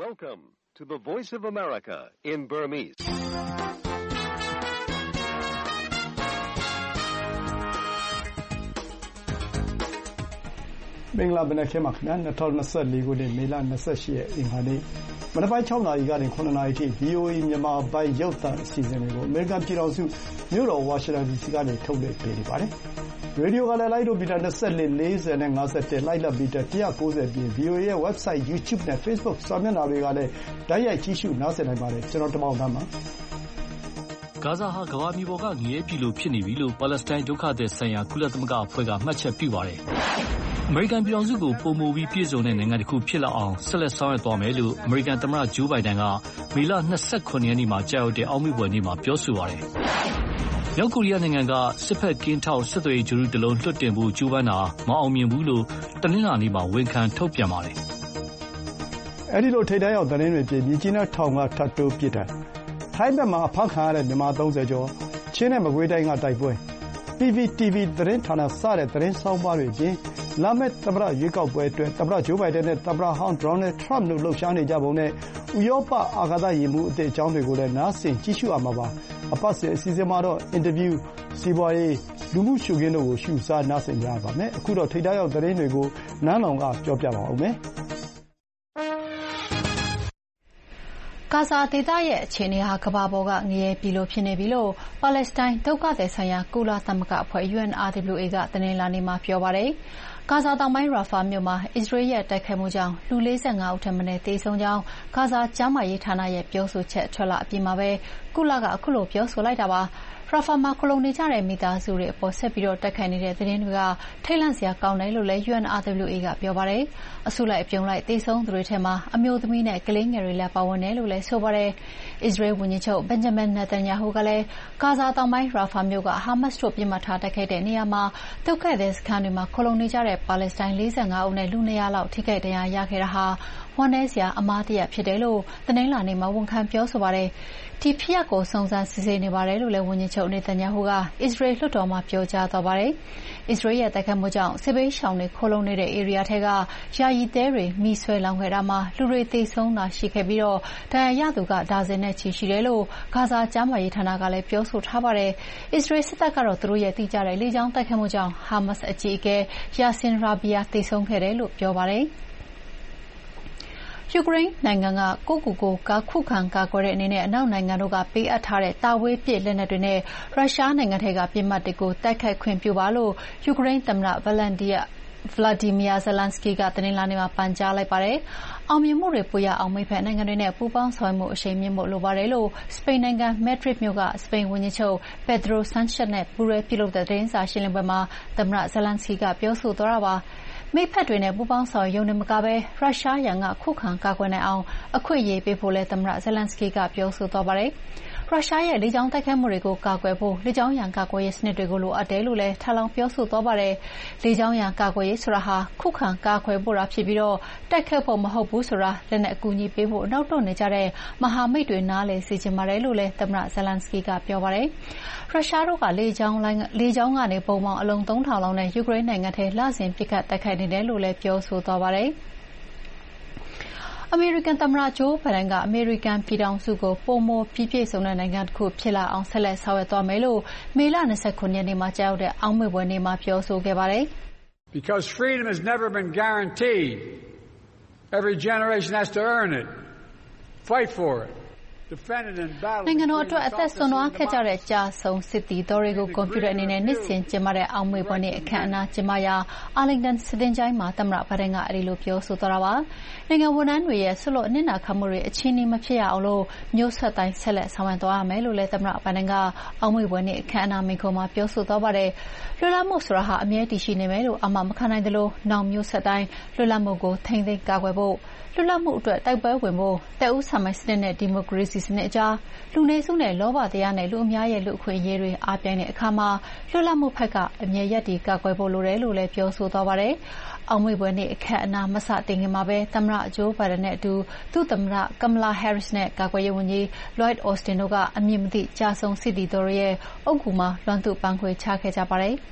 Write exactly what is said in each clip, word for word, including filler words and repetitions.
Welcome to the Voice of America in Burmese. မင်္ဂလာပါခင်ဗျာ၂၀၂၄ခုနှစ်မေလ၂၈ရက်အင်္ဂါနေ့မနက်ပိုင်း၆နာရီကနေ၇နာရီထိ ဗွီအိုအေ မြန်မာပိုင်းရုပ်သံအစီအစဉ်တွေကိုအမေရိကန်ပြည်ထောင်စုမြို့တော်ဝါရှင်တန်ဒီစီကနေထုတ်လွှင့်ပေးနေပါတယ်။ရေဒီယိုကလည်းလိုက်ဒိုမီတာ၂၄, ၄၀နဲ့၅၁, လိုက်လံမီတာ၁၉၀ပြင် ဗွီအိုအေရဲ့ website, YouTube နဲ့ Facebook စာမျက်နှာတွေကလည်းတိုက်ရိုက်ကြည့်ရှုနားဆင်နိုင်ပါတယ်။ကျွန်တော်တမောင်သန်းပါ။ဂါဇာဟာကမ္ဘာမြေပေါ်ကငရဲပြည်လိုဖြစ်နေပြီလို့ပါလက်စတိုင်းဒုက္ခသည်ဆိုင်ရာကုလသမဂ္ဂအဖွဲ့ကမှတ်ချက်ပြုပါတယ်။အမေရိကန်ပြည်ထောင်စုကိုပိုမိုပြီးပြည့်စုံတဲ့နိုင်ငံတစ်ခုဖြစ်လာအောင်ဆက်လက်ဆောင်ရွက်သွားမယ်လို့အမေရိကန်သမ္မတဂျိုးဘိုင်ဒန်ကမေလ၂၇ရက်နေ့မှာကြာရောက်တဲ့အောက်မေ့ပွဲနေ့မှာပြောဆိုပါတယ်။မြောက်ကိုရီးယားနိုင်ငံကစစ်ဖက်ကင်းထောက်စစ်သွေးကြိုးတစ်လုံးလွှတ်တင်ဖို့ကြိုးပမ်းတာမအောင်မြင်ဘူးလို့တနင်္လာနေ့မှာဝန်ခံထုတ်ပြန်ပါတယ်။အဲဒီလိုထိပ်တန်းရောက်သတင်းတွေပြည်မြကြီးနားထောင်ကထပ်တိုးပြစ်တယ်။ထိုင်းဘက်မှာအဖမ်းခံရတဲ့မြန်မာ၃၀ကျော်ချင်းနဲ့မကွေးတိုင်းကတိုက်ပွဲ ပီ ဗီ တီ ဗီ သတင်းဌာနစတဲ့သတင်းဆောင်းပါးတွေပြင်လာမယ့်သမ္မတရွေးကောက်ပွဲအတွက်သမ္မတဂျိုးဘိုင်ဒန်နဲ့သမ္မတဟောင်းဒေါ်နယ်ထရမ့်တို့လှုပ်ရှားနေကြပုံနဲ့ဥရောပအာကာသယာဉ်မှူးအသစ်အကြောင်းတွေကိုလည်းနားဆင်ကြည့်ရှုရမှာပါ။အပတ်စဉ်အစီအစဉ်မှာတော့အင်တာဗျူး၊စီးပွားရေး၊လူမှုရှုခင်းတို့ကိုရှုစားနားဆင်ကြရပါမယ်။အခုတော့ထိပ်တန်းရောက်သတင်းတွေကိုနန်းလောင်ကပြောပြပါဦးမယ်။ဂါဇာဒေသရဲ့အခြေအနေဟာကမ္ဘာပေါ်ကငရဲပြည်လိုဖြစ်နေပြီလို့ပါလက်စတိုင်းဒုက္ခသည်ဆိုင်ရာကုလသမဂ္ဂအဖွဲ့ ယူအန် အာရ် ဒဘလျူ အေ ကတနင်္လာနေ့မှာပြောပါတယ်။ဂါဇာတောင်ပိုင်းရာဖာမြို့မှာအစ္စရေးရဲ့တိုက်ခိုက်မှုကြောင့်လူ၄၅ဦးထက်မနည်းသေဆုံးကြောင်းဂါဇာကျန်းမာရေးဌာနရဲ့ပြောဆိုချက်ထွက်လာအပြီးမှာပဲကုလကအခုလိုပြောဆိုလိုက်တာပါ။ရာဖာမှာခလုံနေကြတဲ့မိသားစုတွေအပေါ်ဆက်ပြီးတော့တိုက်ခိုက်နေတဲ့သတင်းတွေကထိတ်လန့်စရာကောင်းတယ်လို့လည်း ယူအန် အာရ် ဒဘလျူ အေ ကပြောပါတယ်။အစုလိုက်အပြုံလိုက်သေဆုံးသူတွေထဲမှာအမျိုးသမီးနဲ့ကလေးငယ်တွေလည်းပါဝင်တယ်လို့လည်းဆိုပါတယ်။အစ္စရေးဝန်ကြီးချုပ်ဘင်ဂျမင်နေတန်ယာဟုကလည်းဂါဇာတောင်ပိုင်းရာဖာမြို့ကဟာမတ်စ်တို့ပြစ်မှတ်ထားတိုက်ခိုက်တဲ့နေရာမှာဒုက္ခသည်စခန်းတွေမှာခလုံနေကြတဲ့ပါလက်စတိုင်း၄၅ဦးနဲ့လူ၂၀၀လောက်ထိခိုက်ဒဏ်ရာရခဲ့တာဟာဝမ်းနည်းစရာအမှားတရဖြစ်တယ်လို့တနင်္လာနေ့မှာဝန်ခံပြောဆိုပါတယ်။ဒီဖြစ်ရပ်ကိုစုံစမ်းစစ်ဆေးနေပါတယ်လို့လည်းဝန်ကြီးချုပ်နေတန်ယာဟုကအစ္စရေးလွှတ်တော်မှာပြောကြားသွားပါတယ်။အစ္စရေးရဲ့တိုက်ခိုက်မှုကြောင့်စစ်ဘေးရှောင်တွေခိုလှုံနေတဲ့ဧရိယာထဲကယာယီတဲတွေမိဆွဲလောင်ခဲ့တာမှာလူတွေသေဆုံးတာရှိခဲ့ပြီးတော့ဒဏ်ရာရသူကဒါဇင်နဲ့ချီရှိတယ်လို့ဂါဇာကျန်းမာရေးဌာနကလည်းပြောဆိုထားပါတယ်။အစ္စရေးစစ်တပ်ကတော့သူတို့ရဲ့တိကျတဲ့လေကြောင်းတိုက်ခိုက်မှုကြောင့်ဟာမတ်စ်အကြီးအကဲယာဆင်ရာဘီယာသေဆုံးခဲ့တယ်လို့ပြောပါတယ်။ယူကရိန်းနိုင်ငံကကိုယ့်ကိုယ်ကိုခုခံကာကွယ်တဲ့အနေနဲ့အနောက်နိုင်ငံတို့ကပေးအပ်ထားတဲ့တာဝေးပစ်လက်နက်တွေနဲ့ရုရှားနိုင်ငံထဲကပစ်မှတ်တွေကိုတိုက်ခိုက်ခွင့်ပြုပါလို့ယူကရိန်းသမ္မတဗလန်ဒီယာဗလာဒီမီယာဇလန်စကီကတနင်္လာနေ့မှာပန်ကြားလိုက်ပါတယ်။အောင်မြင်မှုတွေပိုရအောင်မိတ်ဖက်နိုင်ငံတွေနဲ့ပူးပေါင်းဆောင်ရွက်မှုအရှိန်မြင့်ဖို့လိုပါတယ်လို့စပိန်နိုင်ငံမက်ဒရစ်မြို့ကစပိန်ဝန်ကြီးချုပ်ပက်ဒရိုဆန်ချက်နဲ့ပူးတွဲပြုလုပ်တဲ့သတင်းစာရှင်းလင်းပွဲမှာသမ္မတဇလန်စကီကပြောဆိုသွားတာပါ။မိတ်ဖက်တွေနဲ့ပူးပေါင်းဆောင်ရွက်ရုံနဲ့မကဘဲရုရှားရန်ကခုခံကာကွယ်နိုင်အောင်အခွင့်အရေးပေးဖို့လည်းသမ္မတဇလန်စကီကပြောဆိုသွားပါတယ်။ရုရှားရဲ့လေကြောင်းတိုက်ခိုက်မှုတွေကိုကာကွယ်ဖို့လေကြောင်းရန်ကာကွယ်ရေးစနစ်တွေကိုလိုအပ်တယ်လို့လည်းထပ်လောင်းပြောဆိုသွားပါတယ်။လေကြောင်းရန်ကာကွယ်ရေးဆိုတာဟာခုခံကာကွယ်ဖို့တာဖြစ်ပြီးတော့တိုက်ခိုက်ဖို့မဟုတ်ဘူးဆိုတာလက်နက်အကူအညီပေးဖို့နောက်တော့နေကြတဲ့မဟာမိတ်တွေနားလည်စေချင်ပါတယ်လို့လည်းသမ္မတဇလန်စကီကပြောပါတယ်။ရုရှားတို့ကလေကြောင်းလိုင်းလေကြောင်းကနေပုံမှန်အလုံးသုံးထောင်လောက်နဲ့ယူကရိန်းနိုင်ငံထဲလဆင်ပစ်ခတ်တိုက်ခိုက်နေတယ်လို့လည်းပြောဆိုသွားပါတယ်။အမေရိကန်သမ္မတဂျိုးဘိုင်ဒန်ကအမေရိကန်ပြည်ထောင်စုကိုပိုမိုပြီးပြည့်စုံတဲ့နိုင်ငံတစ်ခုဖြစ်လာအောင်ဆက်လက်ဆောင်ရွက်သွားမယ်လို့မေလ၂၇ရက်နေ့မှာကြာရောက်တဲ့အောက်မေ့ပွဲနေ့မှာပြောဆိုခဲ့ပါတယ်။ Because freedom has never been guaranteed. Every generation has to earn it. Fight for it. နိုင်ငံတော်အတွက်အသက်ဆုံးသွားခဲ့ကြတဲ့ကြာဆုံးစစ်သည်တော်တွေကိုကွန်ပျူတာအနေနဲ့နှစ်စဉ်ကျင်းပတဲ့အောင်မေ့ပွဲနေ့အခမ်းအနားကျင်းပရာအာလင်တန်စစ်တင်ချိုင်းမှာသမ္မတဘိုင်ဒန်ကအဲဒီလိုပြောဆိုသွားတာပါ။နိုင်ငံဝန်ထမ်းတွေရဲ့ဆွလွတ်အနစ်နာခံမှုတွေအချင်းချင်းမဖြစ်ရအောင်လို့မျိုးဆက်တိုင်းဆက်လက်ဆောင်ရွက်သွားရမယ်လို့လည်းသမ္မတဘိုင်ဒန်ကအောင်မေ့ပွဲနေ့အခမ်းအနားမိန့်ခွန်းမှာပြောဆိုသွားပါတယ်။လွတ်လပ်မှုဆိုတာဟာအမြဲတည်ရှိနေမယ်လို့အာမမခံနိုင်သလိုနောက်မျိုးဆက်တိုင်းလွတ်လပ်မှုကိုထိန်းသိမ်းကာကွယ်ဖို့လွတ်လပ်မှုအတွက်တိုက်ပွဲဝင်ဖို့တပ်ဦးဆံမိုင်းစနစ်နဲ့ဒီမိုကရေစီစနစ်အကြားလူနည်းစုနဲ့လောဘတရားနဲ့လူအများရဲ့လူအခွင့်အရေးတွေအားပြိုင်တဲ့အခါမှာလွတ်လပ်မှုဘက်ကအမြဲရပ်တည်ကာကွယ်ဖို့လိုတယ်လို့လည်းပြောဆိုသွားပါတယ်။အောင်မေ့ပွဲနေ့အခမ်းအနားမစတင်ခင်မှာပဲသမ္မတဂျိုးဘိုင်ဒန်နဲ့အတူသူ့သမ္မတကမ်မလာဟဲရစ်နဲ့ကာကွယ်ရေးဝန်ကြီးလွိုက်အော်စတင်တို့ကအမည်မသိကြာဆုံးစစ်သည်တော်ရဲ့အုတ်ဂူမှာလွှမ်းသူ့ပန်းခွေချခဲ့ကြပါတယ်။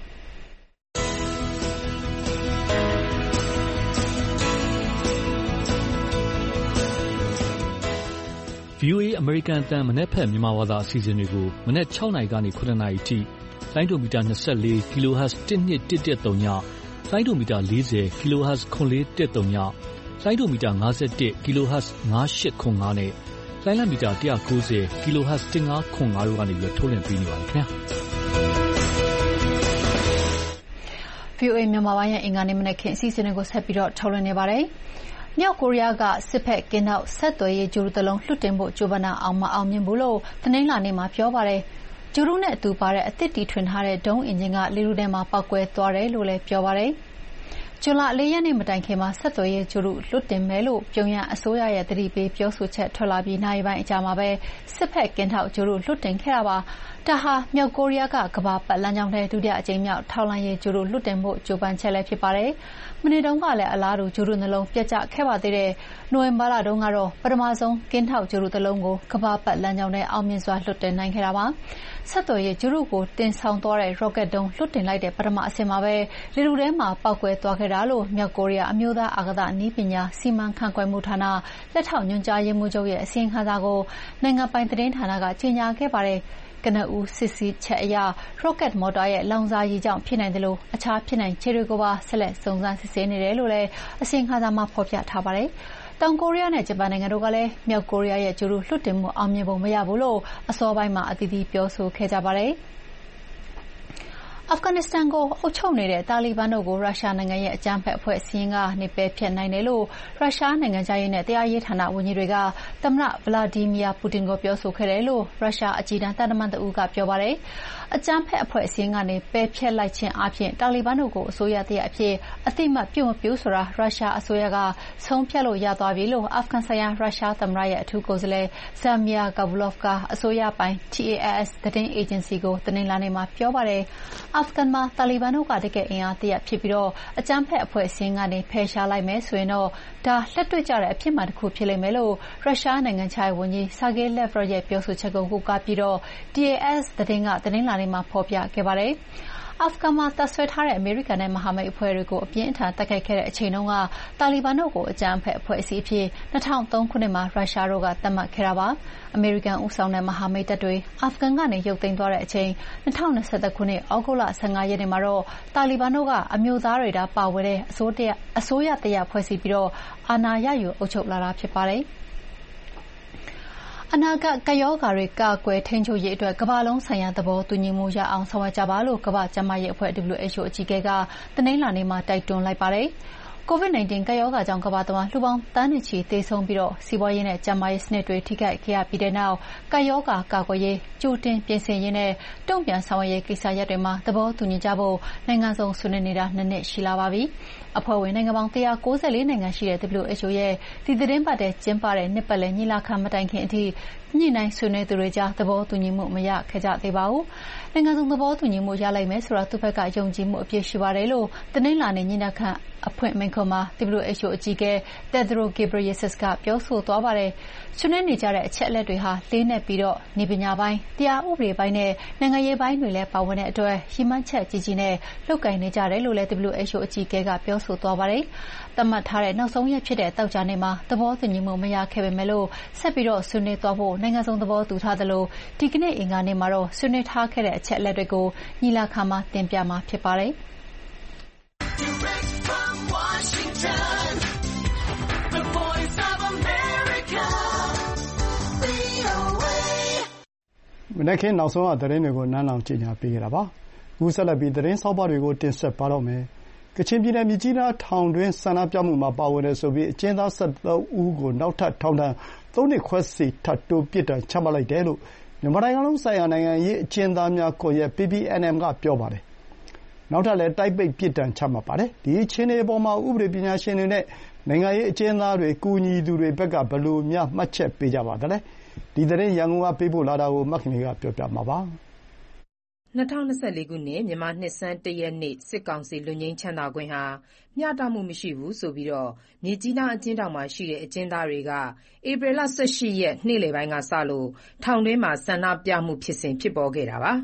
ဗွီအိုအေ အမေရိကန်အသံမနက်ဖြန်မြန်မာဘာသာအစီအစဉ်တွေကိုမနက်၆နာရီကနေ၇နာရီထိလိုင်းဒိုမီတာ၂၄ kilohertz တစ်နှစ်တစ်တစ်သုံးညလိုင်းဒိုမီတာ၄၀ kilohertz ခွန်လေးတစ်သုံးညလိုင်းဒိုမီတာ၅၁ kilohertz ၅၈ခွန်၅နဲ့လိုင်းလံမီတာ၁၉၀ kilohertz ၁၅ခွန်၅တို့ကနေပြီးထုတ်လွှင့်ပေးနေပါတယ်ခင်ဗျာ။ဗွီအိုအေမြန်မာပိုင်းရဲ့အင်္ဂါနေ့မနက်ခင်းအစီအစဉ်တွေကိုဆက်ပြီးတော့ထုတ်လွှင့်နေပါတယ်။မြောက်ကိုရီးယားကစစ်ဖက်ကင်းထောက်ဆက်သွယ်ရေးဂြိုဟ်တုတစ်လုံးလွှတ်တင်ဖို့ကြိုးပမ်းတာအောင်မအောင်မြင်ဘူးလို့တနင်္လာနေ့မှာပြောပါတယ်။ဂြိုဟ်တုနဲ့အတူပါတဲ့အသစ်တီထွင်ထားတဲ့ဒုံးအင်ဂျင်ကလေထုထဲမှာပေါက်ကွဲသွားတယ်လို့လည်းပြောပါတယ်။ဇွန်လ၄ရက်နေ့မတိုင်ခင်မှာဆက်သွယ်ရေးဂြိုဟ်တုလွှတ်တင်မယ်လို့ပြုံယမ်းအစိုးရရဲ့သတိပေးပြောဆိုချက်ထွက်လာပြီးနာရီပိုင်းအကြာမှာပဲစစ်ဖက်ကင်းထောက်ဂြိုဟ်တုလွှတ်တင်ခဲ့တာပါ။ဒါဟာမြောက်ကိုရီးယားကကမ္ဘာပတ်လမ်းကြောင်းထဲဒုတိယအကြိမ်မြောက်ထောက်လှမ်းရေးဂြိုဟ်တုလွှတ်တင်ဖို့ကြိုးပမ်းချက်လည်းဖြစ်ပါတယ်။မနေ့တုန်းကလည်းအလားတူဂြိုဟ်တုနှလုံးပျက်ကျခဲ့ပါသေးတယ်။နိုဝင်ဘာလတုန်းကတော့ပထမဆုံးကင်းထောက်ဂြိုဟ်တုတစ်လုံးကိုကမ္ဘာပတ်လမ်းကြောင်းထဲအောင်မြင်စွာလွှတ်တင်နိုင်ခဲ့တာပါ။ဆက်သွယ်ရေးဂြိုဟ်တုကိုတင်ဆောင်သွားတဲ့ rocket ဒုံးလွှတ်တင်လိုက်တဲ့ပထမအဆင့်မှာပဲလေထုထဲမှာပေါက်ကွဲသွားခဲ့တာလို့မြောက်ကိုရီးယားအမျိုးသားအာကာသနည်းပညာစီမံခန့်ခွဲမှုဌာနလက်ထောက်ညွှန်ကြားရေးမှူးချုပ်ရဲ့အစီရင်ခံစာကိုနိုင်ငံပိုင်သတင်းဌာနကကြေညာခဲ့ပါတယ်။ကနဦးစစ်ဆေးချက်အရ rocket မော်တာရဲ့လောင်စာရည်ကြောင့်ဖြစ်နိုင်တယ်လို့အခြားဖြစ်နိုင်ခြေတွေကိုပါဆက်လက်စုံစမ်းစစ်ဆေးနေတယ်လို့လည်းအစီရင်ခံစာမှာဖော်ပြထားပါတယ်။တောင်ကိုရီးယားနဲ့ဂျပန်နိုင်ငံတို့ကလည်းမြောက်ကိုရီးယားရဲ့ဂြိုဟ်တုလွှတ်တင်မှုအောင်မြင်ပုံမရဘူးလို့အစောပိုင်းမှာအသီးသီးပြောဆိုခဲ့ကြပါတယ်။အာဖဂန်နစ္စတန်ကိုအုပ်ချုပ်နေတဲ့တာလီဘန်တို့ကိုရုရှားနိုင်ငံရဲ့အကြမ်းဖက်အဖွဲ့အစည်းကနေပယ်ဖျက်နိုင်တယ်လို့ရုရှားနိုင်ငံခြားရေးနဲ့တရားရေးဌာနဝန်ကြီးတွေကသမ္မတဗလာဒီမီယာပူတင်ကိုပြောဆိုခဲ့တယ်လို့ရုရှားအကြီးတန်းသံတမန်တဦးကပြောပါတယ်။အကြမ်းဖက်အဖွဲ့အစည်းကနေပယ်ဖျက်လိုက်ခြင်းအပြင်တာလီဘန်တို့ကိုအစိုးရတရအဖြစ်အသိမှတ်ပြုမပြုဆိုတာရုရှားအစိုးရကဆုံးဖြတ်လို့ရသွားပြီလို့အာဖဂန်ဆိုင်ရာရုရှားသမ္မတရဲ့အထူးကိုယ်စားလှယ်ဇာမီယာကာဘူလော့ဖ်ကအစိုးရပိုင် T A S သတင်းအေဂျင်စီကိုတနင်္လာနေ့မှာပြောပါတယ်။အာဖဂန်မှာတာလီဘန်တို့ကတကယ့်အင်အားတရပ်ဖြစ်ပြီးတော့အကြမ်းဖက်အဖွဲ့အစည်းကနေဖယ်ရှားလိုက်မယ်ဆိုရင်တော့ဒါလက်တွေ့ကျတဲ့အဖြစ်မှန်တစ်ခုဖြစ်လိမ့်မယ်လို့ရုရှားနိုင်ငံခြားရေးဝန်ကြီးဆာဂေးလက်ဗရော့ရဲ့ပြောဆိုချက်ကိုကိုးကားပြီးတော့ T A S သတင်းကတနင်္လာနေ့မှာဖော်ပြခဲ့ပါတယ်။အာဖဂန်မှာတပ်ဆွဲထားတဲ့အမေရိကန်နဲ့မဟာမိတ်အဖွဲ့တွေကိုအပြင်းအထန်တိုက်ခိုက်ခဲ့တဲ့အချိန်တုန်းကတာလီဘန်တို့ကိုအကြမ်းဖက်အဖွဲ့အစည်းအဖြစ်၂၀၀၃ခုနှစ်မှာရုရှားတို့ကသတ်မှတ်ခဲ့တာပါ။အမေရိကန်ဦးဆောင်တဲ့မဟာမိတ်တပ်တွေအာဖဂန်ကနေရုပ်သိမ်းသွားတဲ့အချိန်၂၀၂၁ခုနှစ်ဩဂုတ်လ၁၅ရက်နေ့မှာတော့တာလီဘန်တို့ကအမျိုးသားတွေဒါပါဝင်တဲ့အစိုးရအစိုးရတရဖွဲ့စည်းပြီးတော့အာဏာရယူအုပ်ချုပ်လာတာဖြစ်ပါတယ်။အနာဂတ်ကပ်ရောဂါတွေကာကွယ်ထိန်းချုပ်ရေးအတွက်ကမ္ဘာလုံးဆိုင်ရာသဘောတူညီမှုရအောင်ဆောင်ရွက်ကြပါလို့ကမ္ဘာ့ကျန်းမာရေးအဖွဲ့ W H O အကြီးအကဲကတနင်္လာနေ့မှာတိုက်တွန်းလိုက်ပါတယ်။ COVID 19 ကပ်ရောဂါကြောင့်ကမ္ဘာတဝန်းလူပေါင်းသန်းနဲ့ချီသေဆုံးပြီးစီးပွားရေးနဲ့ကျန်းမာရေးစနစ်တွေထိခိုက်ခဲ့ရပြီးတဲ့နောက်ကပ်ရောဂါကာကွယ်ရေးကြိုတင်ပြင်ဆင်ရေးနဲ့တုံ့ပြန်ဆောင်ရွက်ရေးကိစ္စရပ်တွေမှာသဘောတူညီကြဖို့နိုင်ငံစုံဆွေးနွေးနေတာနှစ်နှစ်ရှိလာပါပြီ။အဖွဲ့ဝင်နိုင်ငံပေါင်း၁၉၄နိုင်ငံရှိတဲ့ W H O ရဲ့ဒီသီတင်းပတ်ထဲကျင်းပတဲ့နှစ်ပတ်လည်ညီလာခံမတိုင်ခင်အထိညှိနှိုင်းဆွေးနွေးသူတွေကြားသဘောတူညီမှုမရခဲ့ကြသေးပါဘူး။နိုင်ငံစုံသဘောတူညီမှုရလိမ့်မယ်ဆိုတာသူ့ဘက်ကယုံကြည်မှုအပြည့်ရှိပါတယ်လို့တနင်္လာနေ့ညီလာခံအဖွင့်မိန့်ခွန်းမှာ W H O အကြီးအကဲ Tedros Ghebreyesus ကပြောဆိုသွားပါတယ်။ဆွေးနွေးနေကြတဲ့အချက်အလက်တွေဟာလေးနက်ပြီးတော့နည်းပညာပိုင်း၊တရားဥပဒေပိုင်းနဲ့နိုင်ငံရေးပိုင်းတွေလည်းပါဝင်တဲ့အတွက်ရည်မှန်းချက်ကြီးကြီးနဲ့လုပ်ကိုင်နေကြတယ်လို့လည်း W H O အကြီးအကဲကပြောဆိုသွားပါတယ်။သတ်မှတ်ထားတဲ့နောက်ဆုံးရက်ဖြစ်တဲ့သောကြာနေ့မှာသဘောတူညီမှုမရခဲ့ပေမဲ့လို့ဆက်ပြီးတော့ဆွေးနွေးသွားဖို့နိုင်ငံစုံသဘောတူထားသလိုဒီကနေ့အင်္ဂါနေ့မှာတော့ဆွေးနွေးထားခဲ့တဲ့အချက်အလက်တွေကိုညီလာခံမှာတင်ပြမှာဖြစ်ပါတယ်။မနက်ခင်းနောက်ဆုံးသတင်းတွေကိုနန်းလောင်ကြေညာပေးခဲ့တာပါ။အခုဆက်လက်ပြီးသတင်းဆောင်းပါးတွေကိုတင်ဆက်ပါတော့မယ်။ကချင်ပြည်နယ်မြစ်ကြီးနားထောင်တွင်းဆန္ဒပြမှုမှာပါဝင်တယ်ဆိုပြီးအကျဉ်းသား၁၃ဦးကိုနောက်ထပ်ထောင်ဒဏ်သုံးနှစ်ခွဲစီထပ်တိုးပြစ်ဒဏ်ချမှတ်လိုက်တယ်လို့မြန်မာနိုင်ငံလုံးဆိုင်ရာနိုင်ငံရေးအကျဉ်းသားများကွန်ရက် P P N M ကပြောပါတယ်။နောက်ထပ်လည်းတိုက်ပိတ်ပြစ်ဒဏ်ချမှတ်ပါတယ်။ဒီအခြေအနေအပေါ်မှာဥပဒေပညာရှင်တွေနဲ့နိုင်ငံရေးအကျဉ်းသားတွေကူညီသူတွေဘက်ကဘယ်လိုများမှတ်ချက်ပေးကြပါသလဲ။ဒီသတင်းရန်ကုန်ကပေးပို့လာတာကိုမခင်လေးကပြောပြမှာပါ။၂၀၂၄ခုနှစ်မြန်မာနှစ်ဆန်းတရက်နေ့စစ်ကောင်စီလွတ်ငြိမ်းချမ်းသာခွင့်ဟာမျှတမှုမရှိဘူးဆိုပြီးမြစ်ကြီးနားအကျဉ်းထောင်မှာရှိတဲ့အကျဉ်းသားတွေကဧပြီလ၁၈ရက်နေ့လယ်ပိုင်းကစလို့ထောင်တွင်းမှာဆန္ဒပြမှုဖြစ်စဉ်ဖြစ်ပေါ်ခဲ့တာပါ။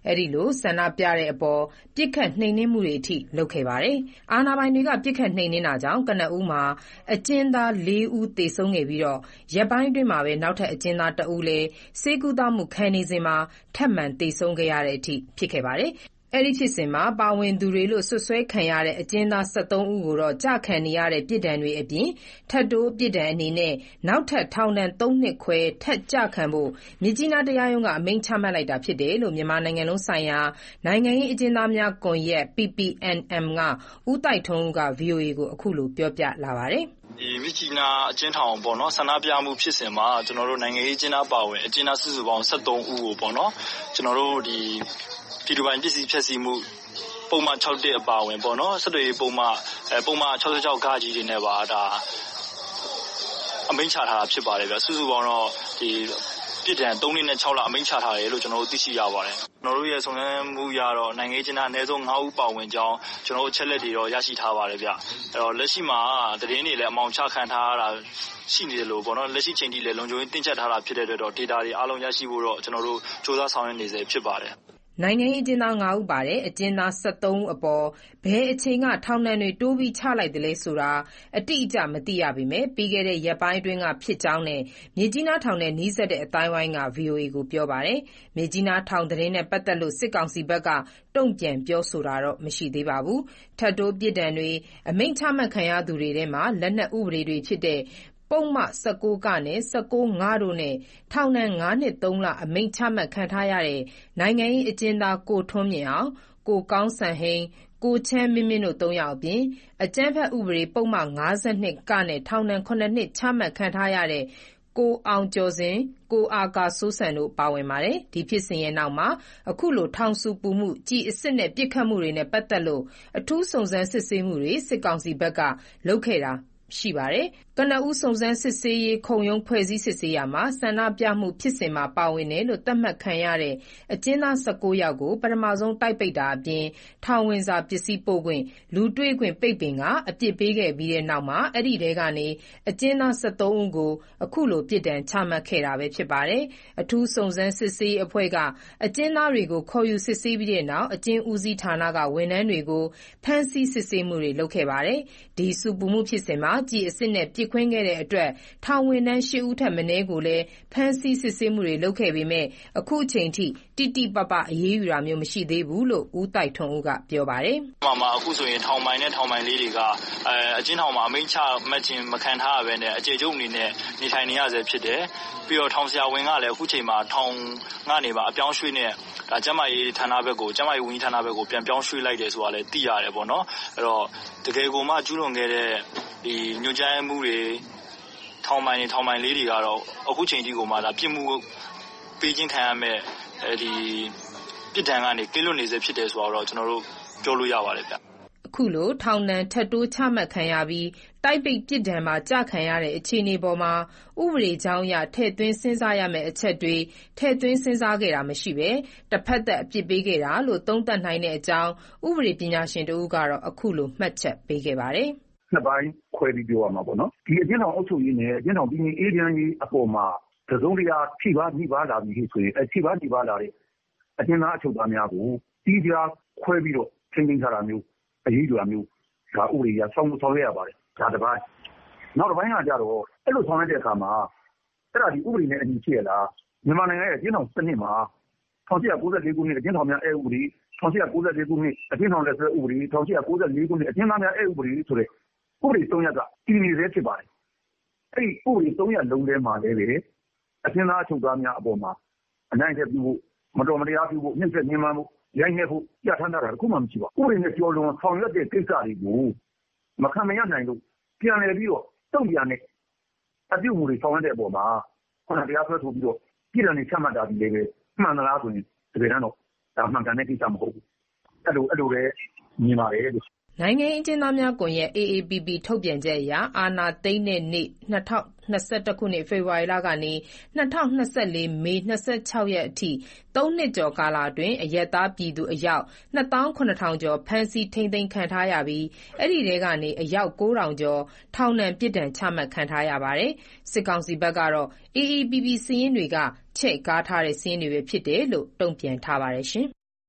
။အဲဒီလိုဆန္ဒပြတဲ့အပေါ်ပစ်ခတ်နှိမ်နင်းမှုတွေအထိလုပ်ခဲ့ပါတယ်။အာဏာပိုင်တွေကပစ်ခတ်နှိမ်နင်းတာကြောင့်ကနဦးမှာအကျဉ်းသားလေးဦးသေဆုံးခဲ့ပြီးရက်ပိုင်းအတွင်းမှာပဲနောက်ထပ်အကျဉ်းသားတဦးလည်းဆေးကုသမှုခံနေစဉ်မှာထပ်မံသေဆုံးခဲ့ရတဲ့အထိဖြစ်ခဲ့ပါတယ်။အဲဒီဖြစ်စဉ်မှာပါဝင်သူတွေလို့စွပ်စွဲခံရတဲ့အကျဉ်းသား၁၃ဦးကိုတော့ကျခံနေရတဲ့ပြစ်ဒဏ်တွေအပြင်ထပ်တိုးပြစ်ဒဏ်အနေနဲ့နောက်ထပ်ထောင်ဒဏ်သုံးနှစ်ခွဲထပ်ကျခံဖို့မြစ်ကြီးနားတရားရုံးကအမိန့်ချမှတ်လိုက်တာဖြစ်တယ်လို့မြန်မာနိုင်ငံလုံးဆိုင်ရာနိုင်ငံရေးအကျဉ်းသားများကွန်ရက် ပီ ပီ အန် အမ် ကဦးသိုက်ထွန်းဦးက ဗွီအိုအေကိုအခုလိုပြောပြလာပါတယ်။ဒီမြစ်ကြီးနားအကျဉ်းထောင်ပေါ့နော်ဆန္ဒပြမှုဖြစ်စဉ်မှာကျွန်တော်တို့နိုင်ငံရေးအကျဉ်းသားပါဝင်အကျဉ်းသားစုစုပေါင်း၁၃ဦးကိုပေါ့နော်ကျွန်တော်တို့ဒီပြည်သူ့ပိုင်ပစ္စည်းဖျက်ဆီးမှုပုံမှန်၆တက်အပါဝင်ပေါ့နော်ဆက်သွယ်ရေးပုံမှန်အဲပုံမှန်၆၆ဂါကြီးတွေနဲ့ပါဒါအမိန့်ချထားတာဖြစ်ပါတယ်ဗျစုစုပေါင်းတော့ဒီပြည်ထံ၃နှစ်နဲ့၆လအမိန့်ချထားတယ်လို့ကျွန်တော်တို့သိရှိရပါတယ်ကျွန်တော်တို့ရဲ့ဆောင်ရွက်မှုရတော့နိုင်ငံရေးကျင်းသားအနည်းဆုံး၅ဦးပါဝင်ကြောင်းကျွန်တော်တို့ချက်လက်တွေတော့ရရှိထားပါတယ်ဗျအဲ့တော့လက်ရှိမှာသတင်းတွေလည်းအမောင်ချခံထားတာရှိနေတယ်လို့ပေါ့နော်လက်ရှိချိန်ထိလည်းလုံခြုံရေးတင်ချက်ထားတာဖြစ်တဲ့အတွက်တော့ data တွေအားလုံးရရှိဖို့တော့ကျွန်တော်တို့စ조사ဆောင်ရွက်နေစေဖြစ်ပါတယ်နိုင်ငံရေးအကျဉ်းသား၅ဦးပါတဲ့အကျဉ်းသား၁၃ဦးအပေါ်ဘယ်အချိန်ကထောင်ဒဏ်တွေတိုးပြီးချလိုက်တယ်လဲဆိုတာအတိအကျမသိရပေမဲ့ပြီးခဲ့တဲ့ရက်ပိုင်းအတွင်းကဖြစ်ကြောင်းနဲ့မြစ်ကြီးနားထောင်နဲ့နီးစပ်တဲ့အတိုင်းဝိုင်းက ဗွီအိုအေကိုပြောပါတယ်။မြစ်ကြီးနားထောင်သတင်းနဲ့ပတ်သက်လို့စစ်ကောင်စီဘက်ကတုံ့ပြန်ပြောဆိုတာတော့မရှိသေးပါဘူး။ထပ်တိုးပြစ်ဒဏ်တွေအမိန့်ချမှတ်ခံရသူတွေထဲမှာလက်နက်ဥပဒေတွေဖြစ်တဲ့ပုဒ်မ၁၉ကနဲ့၁၉ငါတို့နဲ့ထောင်ဒဏ်၅နှစ်၃လအမိန့်ချမှတ်ခံထားရတဲ့နိုင်ငံရေးအကျဉ်းသားကိုထွန်းမြင့်အောင်၊ကိုကောင်းစံဟိန်း၊ကိုချမ်းမင်းမင်းတို့သုံးယောက်အပြင်အကြမ်းဖက်ဥပဒေပုဒ်မ၅၂ကနဲ့ထောင်ဒဏ်၇နှစ်ချမှတ်ခံထားရတဲ့ကိုအောင်ကျော်ဇင်၊ကိုအာကာစိုးစံတို့ပါဝင်ပါတယ်။ဒီဖြစ်စဉ်ရဲ့နောက်မှာအခုလိုထောင်ဆူပူမှု၊ကျည်အစစ်နဲ့ပစ်ခတ်မှုတွေနဲ့ပတ်သက်လို့အထူးစုံစမ်းစစ်ဆေးမှုတွေစစ်ကောင်စီဘက်ကလုပ်ခဲ့တာရှိပါတယ်။ကနဦးစုံစမ်းစစ်ဆေးရေးခုံရုံးဖွဲ့စည်းစစ်ဆေးရာမှာဆန္ဒပြမှုဖြစ်စဉ်မှာပါဝင်တယ်လို့သတ်မှတ်ခံရတဲ့အကျဉ်းသား၁၉ယောက်ကိုပထမဆုံးတိုက်ပိတ်တာအပြင်ထောင်ဝင်စာပစ္စည်းပို့ခွင့်လူတွေ့ခွင့်ပိတ်ပင်ကအပြစ်ပေးခဲ့ပြီးတဲ့နောက်မှာအဲ့ဒီတဲကနေအကျဉ်းသား၁၃ဦးကိုအခုလိုပြစ်ဒဏ်ချမှတ်ခဲ့တာပဲဖြစ်ပါတယ်။အထူးစုံစမ်းစစ်ဆေးအဖွဲ့ကအကျဉ်းသားတွေကိုခေါ်ယူစစ်ဆေးပြီးတဲ့နောက်အကျဉ်းဦးစီးဌာနကဝန်ထမ်းတွေကိုဖမ်းဆီးစစ်ဆေးမှုတွေလုပ်ခဲ့ပါတယ်။ဒီစုပူမှုဖြစ်စဉ်မှာကျည်အစစ်နဲ့ပစ်ခွင်းခဲ့တဲ့အတွက်ထောင်ဝန်ထမ်း၈ဦးထက်မနည်းကိုလည်းဖမ်းဆီးစစ်ဆေးမှုတွေလုပ်ခဲ့ပေမဲ့အခုအချိန်ထိတိတိပပအရေးယူတာမျိုးမရှိသေးဘူးလို့ဦးသိုက်ထွန်းဦးကပြောပါတယ်။မှမှာအခုဆိုရင်ထောင်ပိုင်းနဲ့ထောင်ပိုင်းလေးတွေကအဲအချင်းထောင်မှာအမိန့်ချမှတ်ခြင်းမခံထားရဘဲနဲ့အခြေကျုပ်အနေနဲ့နေထိုင်နေရဆဲဖြစ်တယ်။ပြီးတော့ထောင်ဆရာဝန်ကလည်းအခုချိန်မှာထောင်ကနေပါအပြောင်းရွှေ့နဲ့ဒါကျမကြီးဌာနဘက်ကိုကျမကြီးဝန်ကြီးဌာနဘက်ကိုပြန်ပြောင်းရွှေ့လိုက်တယ်ဆိုတာလည်းသိရတယ်ပေါ့နော်။အဲ့တော့တကယ်ကိုမှကျူးလွန်ခဲ့တဲ့ဒီညွှန်ကြားမှုတွေထောင်ပိုင်းတွေထောင်ပိုင်းလေးတွေကတော့အခုချိန်ထိကိုမှဒါပြစ်မှုပေးခြင်းခံရမဲ့အဲဒီပြစ်ဒဏ်ကနေကင်းလွတ်နေစေဖြစ်တယ်ဆိုတော့ကျွန်တော်တို့ပြောလို့ရပါတယ်ဗျအခုလိုထောင်ဒဏ်ထပ်တိုးချမှတ်ခံရပြီးတိုက်ပိတ်ပြစ်ဒဏ်မှာကြခံရတဲ့အခြေအနေပေါ်မှာဥပဒေကြောင်းအရထည့်သွင်းစဉ်းစားရမယ့်အချက်တွေထည့်သွင်းစဉ်းစားခဲ့တာမရှိပဲတစ်ဖက်သက်အပြစ်ပေးခဲ့တာလို့သုံးသပ်နိုင်တဲ့အကြောင်းဥပဒေပညာရှင်တဦးကတော့အခုလိုမှတ်ချက်ပေးခဲ့ပါတယ်နှစ်ပိုင်းခွဲပြီးပြောရမှာပေါ့နော်ဒီအကျဉ်းထောင်အုပ်ချုပ်ရေးနဲ့အကျဉ်းထောင်ပြည်နယ်အေးချမ်းရေးအပေါ်မှာသစုံတရာထိပါနှိပါလာပြီးဆိုရင်အထိပါနှိပါလာတဲ့အကျဉ်းသားအချုပ်သားများကိုတီးခြားခွဲပြီးတော့ချင်းချင်းထားတာမျိုးအရေးယူတာမျိုးဒါဥပဒေရဆောင်ဆောင်ရရပါတယ်ဒါတစ်ပိုင်းနောက်တစ်ပိုင်းကကြတော့အဲ့လိုဆောင်ရတဲ့အခါမှာအဲ့ဒါဒီဥပဒေနဲ့အညီဖြစ်ရလားမြန်မာနိုင်ငံရဲ့အကျဉ်းထောင်စနစ်မှာ၁၉၉၄ခုနှစ်အကျဉ်းထောင်များအက်ဥပဒေ၁၉၉၄ခုနှစ်အကျဉ်းထောင်လက်ဆွဲဥပဒေ၁၉၉၄ခုနှစ်အကျဉ်းသားများအက်ဥပဒေဆိုတဲ့ဥပဒေသုံးရပ်ကတည်နေသေးဖြစ်ပါတယ်အဲ့ဒီဥပဒေသုံးရပ်လုံးထဲမှာလည်းပဲအကျဉ်းသားအချုပ်သားများအပေါ်မှာအနိုင်ကျက်ပြုဖို့မတော်မတရားပြုဖို့နှိမ့်ဆက်ညှဉ်းပန်းဖို့ရိုက်နှက်ဖို့ပြဋ္ဌာန်းတာတခုမှမရှိပါဘူးဥပဒေနဲ့ကျော်လွန်ဆောင်ရွက်တဲ့ကိစ္စတွေကိုမခံမရနိုင်လို့ပြန်လည်ပြီးတော့တုံ့ပြန်တဲ့အပြုအမူတွေဆောင်ရွက်တဲ့အပေါ်မှာခုနတရားစွဲဆိုပြီးတော့ပြည်ထောင်စုချမှတ်တာဒီလည်းပဲမှန်သလားဆိုရင်တကယ်တော့ဒါမှန်ကန်တဲ့ကိစ္စမဟုတ်ဘူးအဲ့လိုအဲ့လိုပဲမြင်ပါတယ်လို့နိုင်ငံရေးအကျဉ်းသားများကွန်ရက် အေ အေ ပီ ပီ ထုတ်ပြန်ချက်အရအာဏာသိမ်းတဲ့နေ့၂၀၂၁ခုနှစ်ဖေဖော်ဝါရီလကနေ၂၀၂၄မေ၂၆ရက်အထိသုံးနှစ်ကျော်ကာလအတွင်းအရပ်သားပြည်သူအယောက်နှစ်သောင်းခုနှစ်ထောင်ကျော်ဖမ်းဆီးထိန်းသိမ်းခံထားရပြီးအဲ့ဒီထဲကနေအယောက်ကိုးထောင်ကျော်ထောင်ဒဏ်ပြစ်ဒဏ်ချမှတ်ခံထားရပါတယ်။စစ်ကောင်စီဘက်ကတော့ အေ အေ ပီ ပီ စာရင်းတွေကချဲ့ကားထားတဲ့စာရင်းတွေပဲဖြစ်တယ်လို့တုံ့ပြန်ထားပါတယ်ရှင်။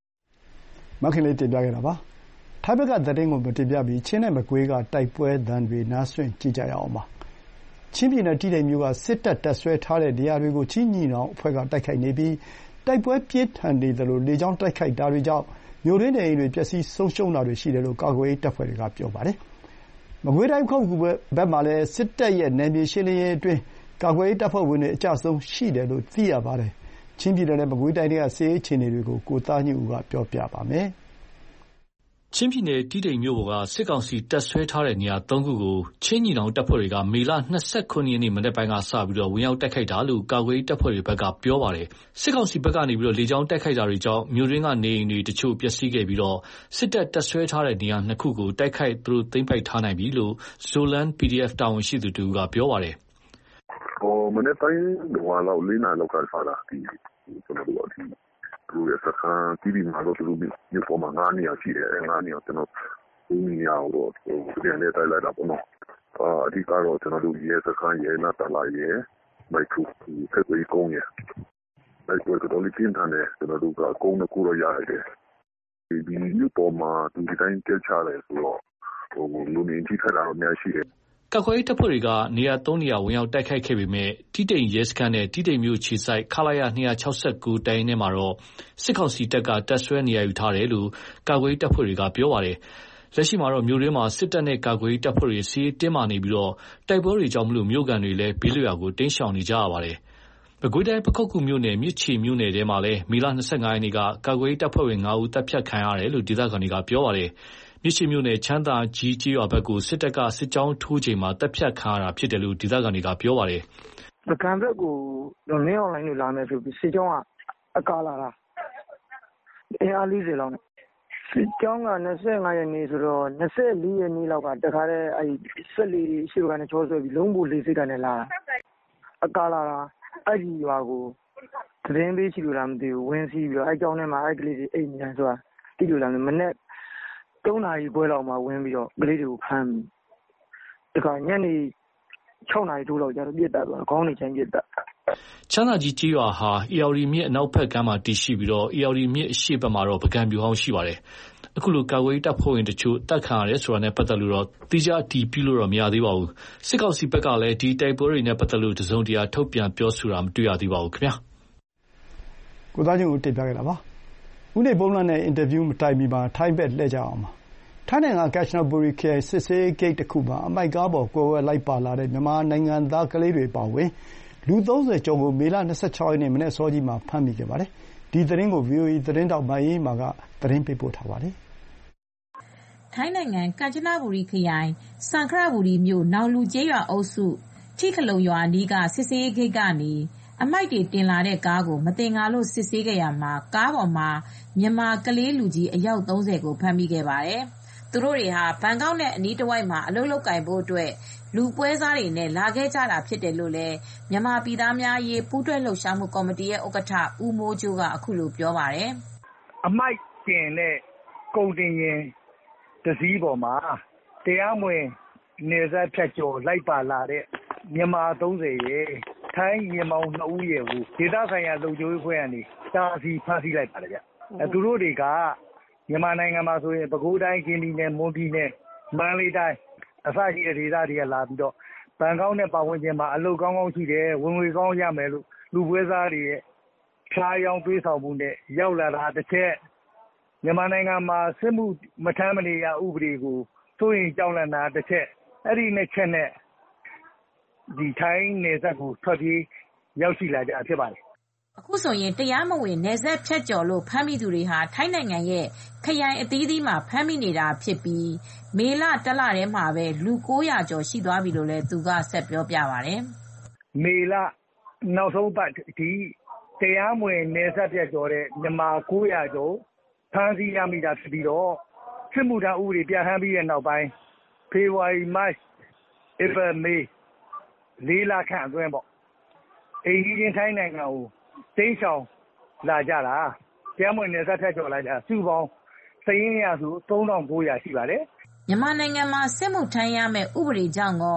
မခင်လေးတင်ပြခဲ့တာပါ။ထိုင်းဘက်ကသတင်းကိုမတင်ပြပြီးချင်းနဲ့မကွေးကတိုက်ပွဲသံတွေနားစွင့်ကြည့်ကြရအောင်ပါ။ချင်းပြည်နယ်တီးတိန်မြို့ကစစ်တပ်တပ်ဆွဲထားတဲ့နေရာတွေကိုချင်းညီနောင်အဖွဲ့ကတိုက်ခိုက်နေပြီးတိုက်ပွဲပြင်းထန်နေသလိုလေကြောင်းတိုက်ခိုက်တာတွေကြောင့်မြို့တွင်းနေအိမ်တွေပျက်စီးဆုံးရှုံးတာတွေရှိတယ်လို့ကာကွယ်ရေးတပ်ဖွဲ့တွေကပြောပါတယ်။မကွေးတိုင်းပခုက္ကူဘက်မှာလည်းစစ်တပ်ရဲ့နယ်မြေရှင်းလင်းရေးအတွင်းကာကွယ်ရေးတပ်ဖွဲ့ဝင်တွေအကျအဆုံးရှိတယ်လို့သိရပါတယ်။ချင်းပြည်နယ်နဲ့မကွေးတိုင်းတွေကစစ်ရေးအခြေအနေတွေကိုကိုသားညွန့်ဦးကပြောပြပါမယ်။ချင်းပြည်နယ်တီးတိန်မြို့ပေါ်ကစစ်ကောင်စီတပ်ဆွဲထားတဲ့နေရာသုံးခုကိုချင်းညီနောင်တပ်ဖွဲ့တွေကမေလ၂၇ရက်နေ့မနက်ပိုင်းကစပြီးဝင်ရောက်တိုက်ခိုက်တာလို့ကာကွယ်ရေးတပ်ဖွဲ့တွေဘက်ကပြောပါတယ်။စစ်ကောင်စီဘက်ကနေလေကြောင်းတိုက်ခိုက်တာတွေကြောင့်မြို့တွင်းကနေအိမ်တွေတချို့ပျက်စီးခဲ့ပြီးစစ်တပ်တပ်ဆွဲထားတဲ့နေရာနှစ်ခုကိုတိုက်ခိုက်သူတို့သိမ်းပိုက်ထားနိုင်ပြီလို့ Zoland ပီ ဒီ အက်ဖ် တာဝန်ရှိသူတဦးကပြောပါတယ်။ဟိုမနေ့တိုင်းတော့လေးနာရီလောက်ကစတာဒီကျွန်တော်တို့ဒီသူရဲ့စခန်းတီးပြီးမှတော့သူတို့မြို့ပေါ်မှာငါးနေရာရှိတယ်အဲငါးနေရာကျွန်တော်ဒီနေရာတော့ပြန်နေတိုင်းလိုက်တာပေါ့နော်အာအဓိကတော့ကျွန်တော်တို့ရဲ့စခန်းရဲ့နာတလာရဲ့မိုက်ခုဖက်ပြီးကုန်းရဲ့မိုက်ခုကတော့လိကင်းတန်တယ်ကျွန်တော်တို့ကကုန်းတစ်ခုတော့ရတယ်ဒီမြို့ပေါ်မှာဒီတိုင်းကြချတယ်ဆိုတော့ဟိုလူနေကြီးခါတော့အများရှိတယ်ကာကွယ်ရေးတပ်ဖွဲ့တွေကနေရာသုံးနေရာဝင်ရောက်တိုက်ခိုက်ခဲ့ပေမဲ့တီးတိန်ရဲစခန်းနဲ့တီးတိန်မြို့ခြေဆိုင်ခလာရ၂၆၉တိုင်ထဲမှာတော့စစ်ကောင်စီတပ်ကတပ်ဆွဲနေရာယူထားတယ်လို့ကာကွယ်ရေးတပ်ဖွဲ့တွေကပြောပါတယ်။လက်ရှိမှာတော့မြို့တွင်းမှာစစ်တပ်နဲ့ကာကွယ်ရေးတပ်ဖွဲ့တွေစီးတင်းမာနေပြီးတိုက်ပွဲတွေကြောင့်မြို့ကန်တွေလည်းဘေးလွတ်ရာကိုတိမ်းရှောင်နေကြရပါတယ်။မကွေးတိုင်းပခုက္ကူမြို့နယ်မြစ်ချေမြို့နယ်ထဲမှာလည်းမေလ၂၅ရက်နေ့ကကာကွယ်ရေးတပ်ဖွဲ့ဝင်၅ဦးတပ်ဖြတ်ခံရတယ်လို့ဒေသခံတွေကပြောပါတယ်။မြစ်ချေမြို့နယ်ချမ်းသာကြီးကျေးရွာဘက်ကိုစစ်တပ်ကစစ်ကြောင်းထိုးချိန်မှာတပ်ဖြတ်ခံရတာဖြစ်တယ်လို့ဒေသခံတွေကပြောပါတယ်။ပကံဘက်ကိုမင်းအွန်လိုင်းကိုလာမယ်ဆိုပြီးစစ်ကြောင်းကအကာလာတာအင်အား၄၀လောက်နဲ့စစ်ကြောင်းက၂၅ရက်နေ့ဆိုတော့၂၄ရက်နေ့လောက်ကတခါတည်းအဲဆက်လီရှိဘကနေချောဆွဲပြီးလုံးဖို့လေးစိတ်ကနေလာအကာလာတာအဲ့ဒီရွာကိုသတင်းပေးရှိလို့လားမသိဘူးဝင်စီးပြီးတော့အဲ့ကြောင်းထဲမှာအဲ့ကလေးတွေအိမ်နေဆိုတာတိလို့လားမနေ့သုံးနာရီပွဲလောက်မှဝင်ပြီးတော့ကလေးတွေကိုဖမ်းပြီးတခါညနေ၆နာရီထိုးလောက်ကျတော့ပြစ်တက်သွားခေါင်းနေချင်းပြစ်တက်ချမ်းသာကြီးကြီးရွာဟာအေအော်ဒီမြစ်အနောက်ဘက်ကမ်းမှာတည်ရှိပြီးတော့အေအော်ဒီမြစ်အရှေ့ဘက်မှာတော့ပကံပြူဟောင်းရှိပါတယ်အခုလိုကာကွယ်ရေးတပ်ဖွဲ့ဝင်တချို့တပ်ခံရတယ်ဆိုတာနဲ့ပတ်သက်လို့တော့တိကျအတည်ပြုလို့တော့မရသေးပါဘူးစစ်ကောင်စီဘက်ကလည်းဒီတိုက်ပွဲတွေနဲ့ပတ်သက်လို့တစုံတရာထုတ်ပြန်ပြောဆိုတာမတွေ့ရသေးပါဘူးခင်ဗျာကိုသားချင်းကိုတင်ပြခဲ့တာပါဦးနေပုံးလနဲ့အင်တာဗျူးမတိုင်မီမှာထိုင်းဘက်လှည့်ကြအောင်ပါထိုင်းနိုင်ငံကက်ရှ်နိုဘူရီခရိုင်စစ်ဆေးဂိတ်တစ်ခုမှာအမိုက်ကားပေါ်ကွယ်ဝဲလိုက်ပါလာတဲ့မြန်မာနိုင်ငံသားကလေးတွေပါဝင်လူသုံးဆယ်ကျော်ကိုမေလ၂၆ရက်နေ့မနေ့စောကြီးမှာဖမ်းမိခဲ့ပါတယ်။ဒီသတင်းကို ဗွီအိုအေသတင်းတောက်မအေးမာကသတင်းပေးပို့ထားပါတယ်။ထိုင်းနိုင်ငံကမ်ချနဘူရီခရိုင်စံခရဘူရီမြို့နောင်လူကျေးရွာအုပ်စုထိခလုံရွာအနီးကစစ်ဆေးဂိတ်ကနေအမိုက်တွေတင်လာတဲ့ကားကိုမသင်္ကာလို့စစ်ဆေးခဲ့ရမှာကားပေါ်မှာမြန်မာကလေးလူကြီးအယောက်သုံးဆယ်ကိုဖမ်းမိခဲ့ပါတယ်။သူတို့တွေဟာဘန်ကောက်နဲ့အနီးတစ်ဝိုက်မှာအလုပ်လုပ်ကိုင်ဖို့အတွက်လူပွဲစားတွေနဲ့လာခဲ့ကြတာဖြစ်တယ်လို့လည်းမြန်မာပြည်သားများရေးပူးတွဲလှုပ်ရှားမှုကော်မတီရဲ့ဥက္ကဋ္ဌဦးမိုးကျိုးကအခုလိုပြောပါတယ်။အမိုက်တင်တဲ့ကုန်တင်ရင်တစည်းပေါ်မှာတရားမဝင်နေဆက်ဖြတ်ကျော်လိုက်ပါလာတဲ့မြန်မာသုံးဆယ်ရဲ့ထိုင်းမြန်မာနှစ်ဦးရဲ့ကိုဒေသဆိုင်ရာလုံခြုံရေးဖွဲ့ကနေတာစီဖမ်းဆီးလိုက်ပါတယ်ဗျ။အဲသူတို့တွေကမြန်မာနိုင်ငံမှာဆိုရင်ပဲခူးတိုင်းကင်းပြည်နယ်မွန်ပြည်နယ်မန္တလေးတိုင်းအစရှိတဲ့ဒေသတွေကလာပြီးတော့ဘန်ကောက်နဲ့ပတ်ဝန်းကျင်မှာအလုပ်ကောင်းကောင်းရှိတယ်ဝင်ငွေကောင်းရမယ်လို့လူပွဲစားတွေရဲ့ဖြားရောင်သွေးဆောင်မှုနဲ့ရောက်လာတာတစ်ချက်မြန်မာနိုင်ငံမှာစစ်မှုမထမ်းမနေရဥပဒေကိုစိုးရင်ကြောက်လန့်တာတစ်ချက်အဲ့ဒီနှစ်ချက်နဲ့ဒီထိုင်းနယ်စပ်ကိုထွက်ပြေးရောက်ရှိလာကြဖြစ်ပါတယ်အခုဆိုရင်တရားမဝင်နယ်စပ်ဖြတ်ကျော်လို့ဖမ်းမိသူတွေဟာထိုင်းနိုင်ငံရဲ့ခရိုင်အသီးသီးမှာဖမ်းမိနေတာဖြစ်ပြီးမေလတလထဲမှာပဲလူ၉၀၀ကျော်ရှိသွားပြီလို့လည်းသူကဆက်ပြောပြပါတယ်မေလနောက်ဆုံးပတ်ဒီတရားမဝင်နယ်စပ်ဖြတ်ကျော်တဲ့မြန်မာ၉၀၀ကျော်ဖမ်းဆီးရမိတာဖြစ်ပြီးတော့စစ်မှုထမ်းဥပဒေပြဋ္ဌာန်းပြီးတဲ့နောက်ပိုင်းဖေဖော်ဝါရီမတ်ဧပြီမေလေးလခန့်အတွင်းပေါ့အိမ်ကြီးချင်းထိုင်းနိုင်ငံကိုတိမ်းရှောင်လာကြတာတရားမဝင်နယ်စပ်ဖြတ်ကျော်လိုက်တာစုပေါင်းစရင်းရဆိုသုံးထောင်ကိုးရာရှိပါတယ်မြန်မာနိုင်ငံမှာစစ်မှုထမ်းရမယ့်ဥပဒေကြောင့်ကော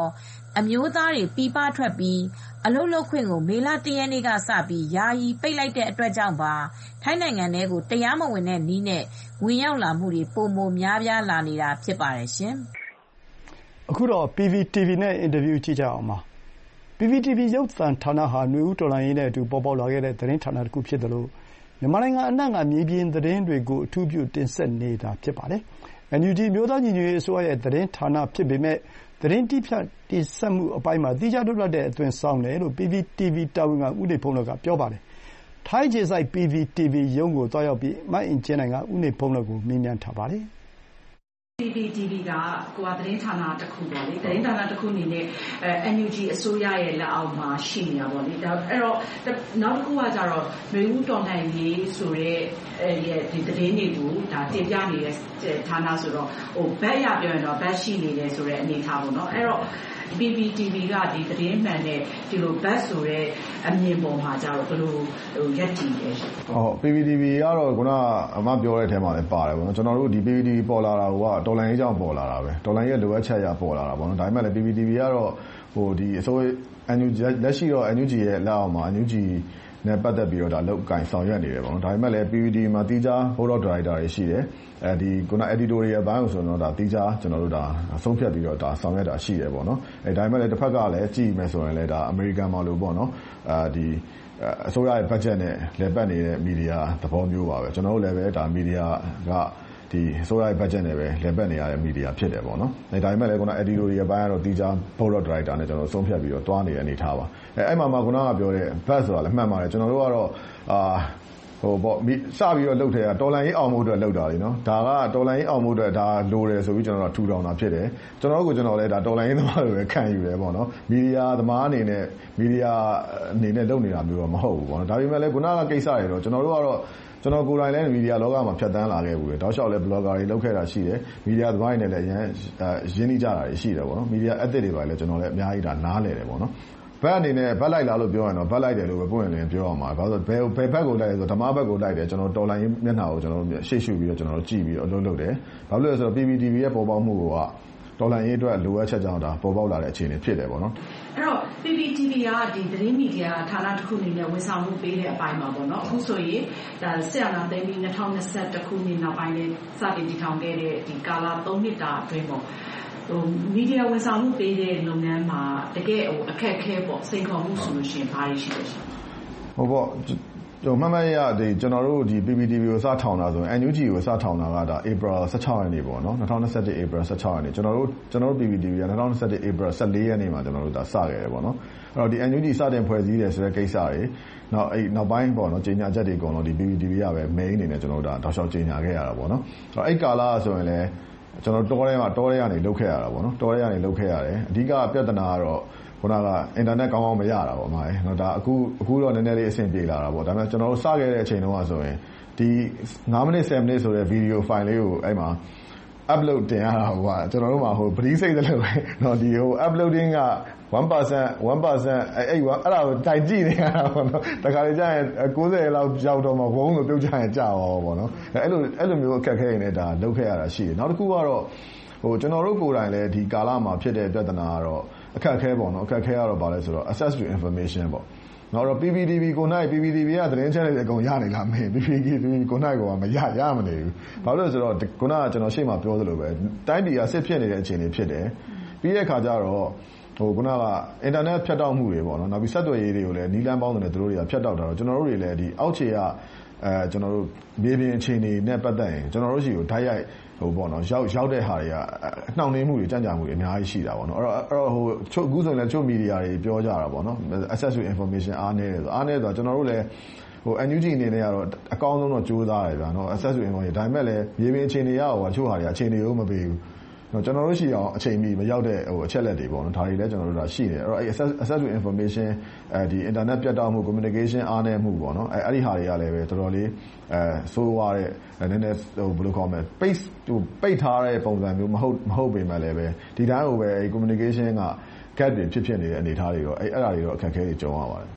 အမျိုးသားတွေပြည်ပထွက်ပြီးအလုပ်လုပ်ခွင့်ကိုမေလတရက်နေ့ကစပြီးယာယီပိတ်လိုက်တဲ့အတွက်ကြောင့်ပါထိုင်းနိုင်ငံထဲကိုတရားမဝင်တဲ့နည်းနဲ့ဝင်ရောက်လာမှုတွေပိုမိုများပြားလာနေတာဖြစ်ပါတယ်ရှင်။အခုတော့ ပီ ဗီ တီ ဗီ နဲ့အင်တာဗျူးကြည့်ကြအောင်ပါ။ ပီ ဗီ တီ ဗီ ရုပ်သံဌာနဟာနွေဦးတော်လှန်ရေးနဲ့အတူပေါ်ပေါက်လာခဲ့တဲ့သတင်းဌာနတစ်ခုဖြစ်တယ်လို့မြန်မာနိုင်ငံအနှံ့ကမြေပြင်သတင်းတွေကိုအထူးပြုတင်ဆက်နေတာဖြစ်ပါတယ်။ အန် ယူ ဂျီ အမျိုးသားညီညွတ်ရေးအစိုးရရဲ့သတင်းဌာနဖြစ်ပေမဲ့သတင်းတည်းဖြတ်တင်ဆက်မှုအပိုင်းမှာသီးခြားလွတ်လပ်တဲ့အသွင်ဆောင်တယ်လို့ ပီ ဗီ တီ ဗီ တာဝန်ခံဦးနေဖုန်းလတ်ကပြောပါတယ်။ထိုင်းအခြေစိုက် ပီ ဗီ တီ ဗီ ရုံးကိုသွားရောက်ပြီးမအင်ကြင်းနိုင်ကဦးနေဖုန်းလတ်ကိုမေးမြန်းထားပါတယ်။ပီ ဗီ တီ ဗီ ကကိုယ်ကသတင်းဌာနတစ်ခုပေါ့လေသတင်းဌာနတစ်ခုအနေနဲ့အဲ အန် ယူ ဂျီ အစိုးရရဲ့လက်အောက်မှာရှိနေတာပေါ့လေဒါအဲ့တော့နောက်တစ်ခုကကြတော့နွေဦးတော်လှန်ရေးဆိုတဲ့အဲဒီသတင်းတွေကိုဒါတင်ပြနေတဲ့ဌာနဆိုတော့ဟိုဘက်ရပြောရင်တော့ဘက်ရှိနေတယ်ဆိုတဲ့အနေအထားပေါ့နော်အဲ့တော့ ပီ ဗီ တီ ဗီ ကဒီသတင်းမှန်တဲ့ဒီလိုဘက်ဆိုတဲ့အမြင်ပေါ်မှာကြတော့ဘယ်လိုဟိုရက်တည်လဲရှင်။ဟုတ် ပီ ဗီ တီ ဗီ ကတော့ခုနကအမပြောတဲ့အထဲမှာလည်းပါတယ်ပေါ့နော်ကျွန်တော်တို့ဒီ ပီ ဗီ တီ ဗီ ပေါ်လာတာကတော်လိုင်းရေးကြောင့်ပေါ်လာတာပဲတော်လိုင်းရဲ့လိုအပ်ချက်အရပေါ်လာတာပေါ့နော်ဒါပေမဲ့လည်း ပီ ဗီ တီ ဗီ ကတော့ဟိုဒီအစိုးရ အန် ယူ ဂျီ လက်ရှိတော့ အန် ယူ ဂျီ ရဲ့လက်အောက်မှာ အန် ယူ ဂျီ နဲ့ပတ်သက်ပြီးတော့ဒါလောက်ကင်ဆောင်ရွက်နေတယ်ပေါ့နော်ဒါပေမဲ့လည်း ပီ ဗီ တီ ဗီ မှာတီးခြား Board of Director တွေရှိတယ်အဲဒီခုန editorial ဘိုင်းကိုဆိုတော့ဒါတီးခြားကျွန်တော်တို့ဒါဆုံးဖြတ်ပြီးတော့ဒါဆောင်ရွက်တာရှိတယ်ပေါ့နော်အဲဒါပေမဲ့လည်းတစ်ဖက်ကလည်းကြည့်မယ်ဆိုရင်လည်းဒါအမေရိကန်မှာလို့ပေါ့နော်အဲဒီအစိုးရရဲ့ budget နဲ့လည်ပတ်နေတဲ့မီဒီယာသဘောမျိုးပါပဲကျွန်တော်တို့လည်းပဲဒါမီဒီယာကဒီအစိုးရရဲ့ budget နဲ့ပဲလည်ပတ်နေရတဲ့မီဒီယာဖြစ်တယ်ပေါ့နော်အဲဒါပေမဲ့လည်းခုန editorial ဘိုင်းကတော့တီးခြား Board of Director နဲ့ကျွန်တော်ဆုံးဖြတ်ပြီးတော့တွားနေတဲ့အနေထားပါအဲအဲ့မှာမှခုနကပြောတဲ့ bus ဆိုတာလည်းမှတ်ပါတယ်ကျွန်တော်တို့ကတော့အာဟိုပေါ့စပြီးတော့လှုပ်ထဲကတော်လန်ရေးအောင်မှုအတွက်လှုပ်တာလေနော်ဒါကတော်လန်ရေးအောင်မှုအတွက်ဒါလိုတယ်ဆိုပြီးကျွန်တော်တို့ထူထောင်တာဖြစ်တယ်ကျွန်တော်တို့ကကျွန်တော်လည်းဒါတော်လန်ရေးသမားတွေပဲခံယူတယ်ပေါ့နော်မီဒီယာသမားအနေနဲ့မီဒီယာအနေနဲ့လုပ်နေတာမျိုးတော့မဟုတ်ဘူးပေါ့နော်ဒါပေမဲ့လည်းခုနကကိစ္စတွေတော့ကျွန်တော်တို့ကတော့ကျွန်တော်ကိုယ်တိုင်လည်းမီဒီယာလောကမှာဖြတ်တန်းလာခဲ့ဘူးလေတောက်လျှောက်လည်း blogger တွေလုပ်ခဲ့တာရှိတယ်မီဒီယာသမားတွေနဲ့လည်းရင်းရင်းနှီးကြတာတွေရှိတယ်ပေါ့နော်မီဒီယာ ethic တွေပါလည်းကျွန်တော်လည်းအများကြီးဒါနားလည်တယ်ပေါ့နော်ဘက်အနေနဲ့ဘက်လိုက်လာလို့ပြောရင်တော့ဘက်လိုက်တယ်လို့ပဲပုံရင်လည်းပြောအောင်ပါဘာလို့ဘယ်ဘယ်ဘက်ကိုလိုက်လဲဆိုတော့ဓမ္မဘက်ကိုလိုက်တယ်ကျွန်တော်တော်လိုင်းမျက်နှာကိုကျွန်တော်ရှေ့ရှုပြီးတော့ကျွန်တော်ကြည့်ပြီးတော့အလုပ်လုပ်တယ်ဘာလို့လဲဆိုတော့ ပီ ဗီ တီ ဗီ ရဲ့ပေါ်ပေါက်မှုကတော်လိုင်းရေးအတွက်လိုအပ်ချက်ကြောင့်ဒါပေါ်ပေါက်လာတဲ့အခြေအနေဖြစ်တယ်ပေါ့နော်အဲ့တော့ ပီ ဗီ တီ ဗီ ကဒီသတင်းမီဒီယာဌာနတစ်ခုအနေနဲ့ဝန်ဆောင်မှုပေးတဲ့အပိုင်းမှာပေါ့နော်အခုဆိုရင်ဒါဆက်အနာသိမ်းပြီး၂၀၂၁ခုနှစ်နောက်ပိုင်းနဲ့စတင်တည်ထောင်ခဲ့တဲ့ဒီကာလ၃နှစ်တာအတွင်းပေါ့ဟိုမီဒီယာဝန်ဆောင်မှုပေးတဲ့လုပ်ငန်းမှာတကယ်ဟိုအခက်အခဲပေါ့စိန်ခေါ်မှုဆိုလို့ရှိရင်ဘာတွေရှိလဲရှင်ဟိုပေါ့ကျွန်တော်မှတ်မှတ်ရဒီကျွန်တော်တို့ဒီ ပီ ဗီ တီ ဗီ ကိုစထောင်တာဆိုရင် အန် ယူ ဂျီ ကိုစထောင်တာကဒါ April ၁၆ရက်နေ့ပေါ့နော်၂၀၂၁ April ၁၆ရက်နေ့ကျွန်တော်တို့ကျွန်တော်တို့ ပီ ဗီ တီ ဗီ က၂၀၂၁ April ၁၄ရက်နေ့မှာကျွန်တော်တို့ဒါစခဲ့တယ်ပေါ့နော်အဲ့တော့ဒီ အန် ယူ ဂျီ စတင်ဖွဲ့စည်းတယ်ဆိုတဲ့ကိစ္စတွေနောက်အဲ့နောက်ပိုင်းပေါ့နော်ကြေညာချက်တွေအကုန်လုံးဒီ ပီ ဗီ တီ ဗီ ကပဲ main အနေနဲ့ကျွန်တော်တို့ဒါတောက်လျှောက်ကြေညာခဲ့ရတာပေါ့နော်အဲ့တော့အဲ့ကာလဆိုရင်လည်းကျွန်တော်တောထဲမှာတောထဲကနေလုတ်ခဲ့ရတာပေါ့နော်တောထဲကနေလုတ်ခဲ့ရတယ်အဓိကပြဿနာကတော့ခုနကအင်တာနက်ကောင်းကောင်းမရတာပေါ့အမရေနော်ဒါအခုအခုတော့နည်းနည်းလေးအဆင်ပြေလာတာပေါ့ဒါပေမဲ့ကျွန်တော်တို့စခဲ့တဲ့အချိန်တုန်းကဆိုရင်ဒီ၅မိနစ်၁၀မိနစ်ဆိုတဲ့ဗီဒီယိုဖိုင်လေးကိုအဲ့မှာ upload တင်ရတာဟိုကကျွန်တော်တို့မှာဟိုပရိစိတ်တယ်လို့ပဲเนาะဒီဟို uploading ကone percent one percent အဲ့အဲ့အဲ့ဒါကိုတိုင်ကြည့်နေရတာပေါ့နော်တခါလေကြာရင်၉၀လောက်ရောက်တော့မှဝုန်းလို့ပြုတ်ကြရင်ကြာသွားပေါ့နော်အဲ့လိုအဲ့လိုမျိုးအခက်အခဲတွေနဲ့ဒါလုပ်ခဲ့ရတာရှိတယ်နောက်တစ်ခုကတော့ဟိုကျွန်တော်တို့ကိုယ်တိုင်လည်းဒီကာလမှာဖြစ်တဲ့ပြဿနာကတော့အခက်အခဲပေါ့နော်အခက်အခဲကတော့ဘာလဲဆိုတော့ access to information ပေါ့နောက်တော့ ပီ ဗီ တီ ဗီ ကိုနိုင် ပီ ဗီ တီ ဗီ ကသတင်းချက်တွေအကုန်ရနေလားမင်း ပီ ဗီ တီ ဗီ ကိုနိုင်ကမရရမနေဘူးဘာလို့လဲဆိုတော့ခုနကကျွန်တော်ရှေ့မှာပြောသလိုပဲတိုင်းပြည်ကစစ်ဖြစ်နေတဲ့အခြေအနေဖြစ်တယ်ပြီးတဲ့အခါကျတော့ဟိုခုနကအင်တာနက်ဖြတ်တောက်မှုတွေပေါ့နော်နောက်ပြီးဆက်သွယ်ရေးတွေကိုလည်းနီးလန်းပေါင်းတယ်သူတို့တွေကဖြတ်တောက်တာတော့ကျွန်တော်တို့တွေလည်းဒီအောက်ခြေကအဲကျွန်တော်တို့မြေပြင်အခြေအနေနဲ့ပတ်သက်ရင်ကျွန်တော်တို့ရှိကိုဓာတ်ရိုက်ဟိုပေါ့နော်ရောက်ရောက်တဲ့ဟာတွေကနှောင့်နှေးမှုတွေကြံ့ကြာမှုတွေအများကြီးရှိတာပေါ့နော်အဲ့တော့အဲ့တော့ဟိုချုပ်အခုဆိုရင်လည်းချုပ်မီဒီယာတွေပြောကြတာပေါ့နော် access to information အားနည်းတယ်ဆိုအားနည်းတယ်ဆိုတော့ကျွန်တော်တို့လည်းဟို အန် ယူ ဂျီ အနေနဲ့ကတော့အကောင်းဆုံးတော့ကြိုးစားတယ်ဗျာနော် access to information ဒါပေမဲ့လည်းမြေပြင်အခြေအနေရဟိုချို့ဟာတွေအခြေအနေကိုမပေးဘူးနော်ကျွန်တော်တို့ရှိအောင်အချိန်မီမရောက်တဲ့ဟိုအချက်လက်တွေပေါ့နော်ဒါတွေလည်းကျွန်တော်တို့ဒါရှိနေတယ်အဲ့တော့အဲ့ access access to information အဲဒီ internet ပြတ်တောက်မှု communication အားနည်းမှုပေါ့နော်အဲ့အဲ့ဒီဟာတွေကလည်းပဲတော်တော်လေးအဲဆိုးွားတဲ့နည်းနည်းဟိုဘယ်လိုခေါ်မလဲ space ဟိုပိတ်ထားတဲ့ပုံစံမျိုးမဟုတ်မဟုတ်ပေမဲ့လည်းပဲဒီတိုင်းဟိုပဲ communication က gap တွေဖြစ်ဖြစ်နေတဲ့အနေအထားတွေတော့အဲ့အဲ့ဒါတွေတော့အခက်အခဲတွေကြုံရပါတယ်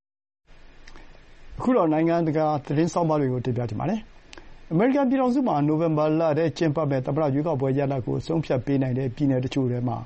အခုတော့နိုင်ငံတကာသတင်းဆောင်မတွေကိုတင်ပြချင်ပါတယ်အမေရိကန်ပြည်ထောင်စုမှာနိုဝင်ဘာလထဲကျင်းပမဲ့သမ္မတရွေးကောက်ပွဲရလဒ်ကိုဆုံးဖြတ်ပေးနိုင်တဲ့ပြည်နယ်တချို့ထဲမှာ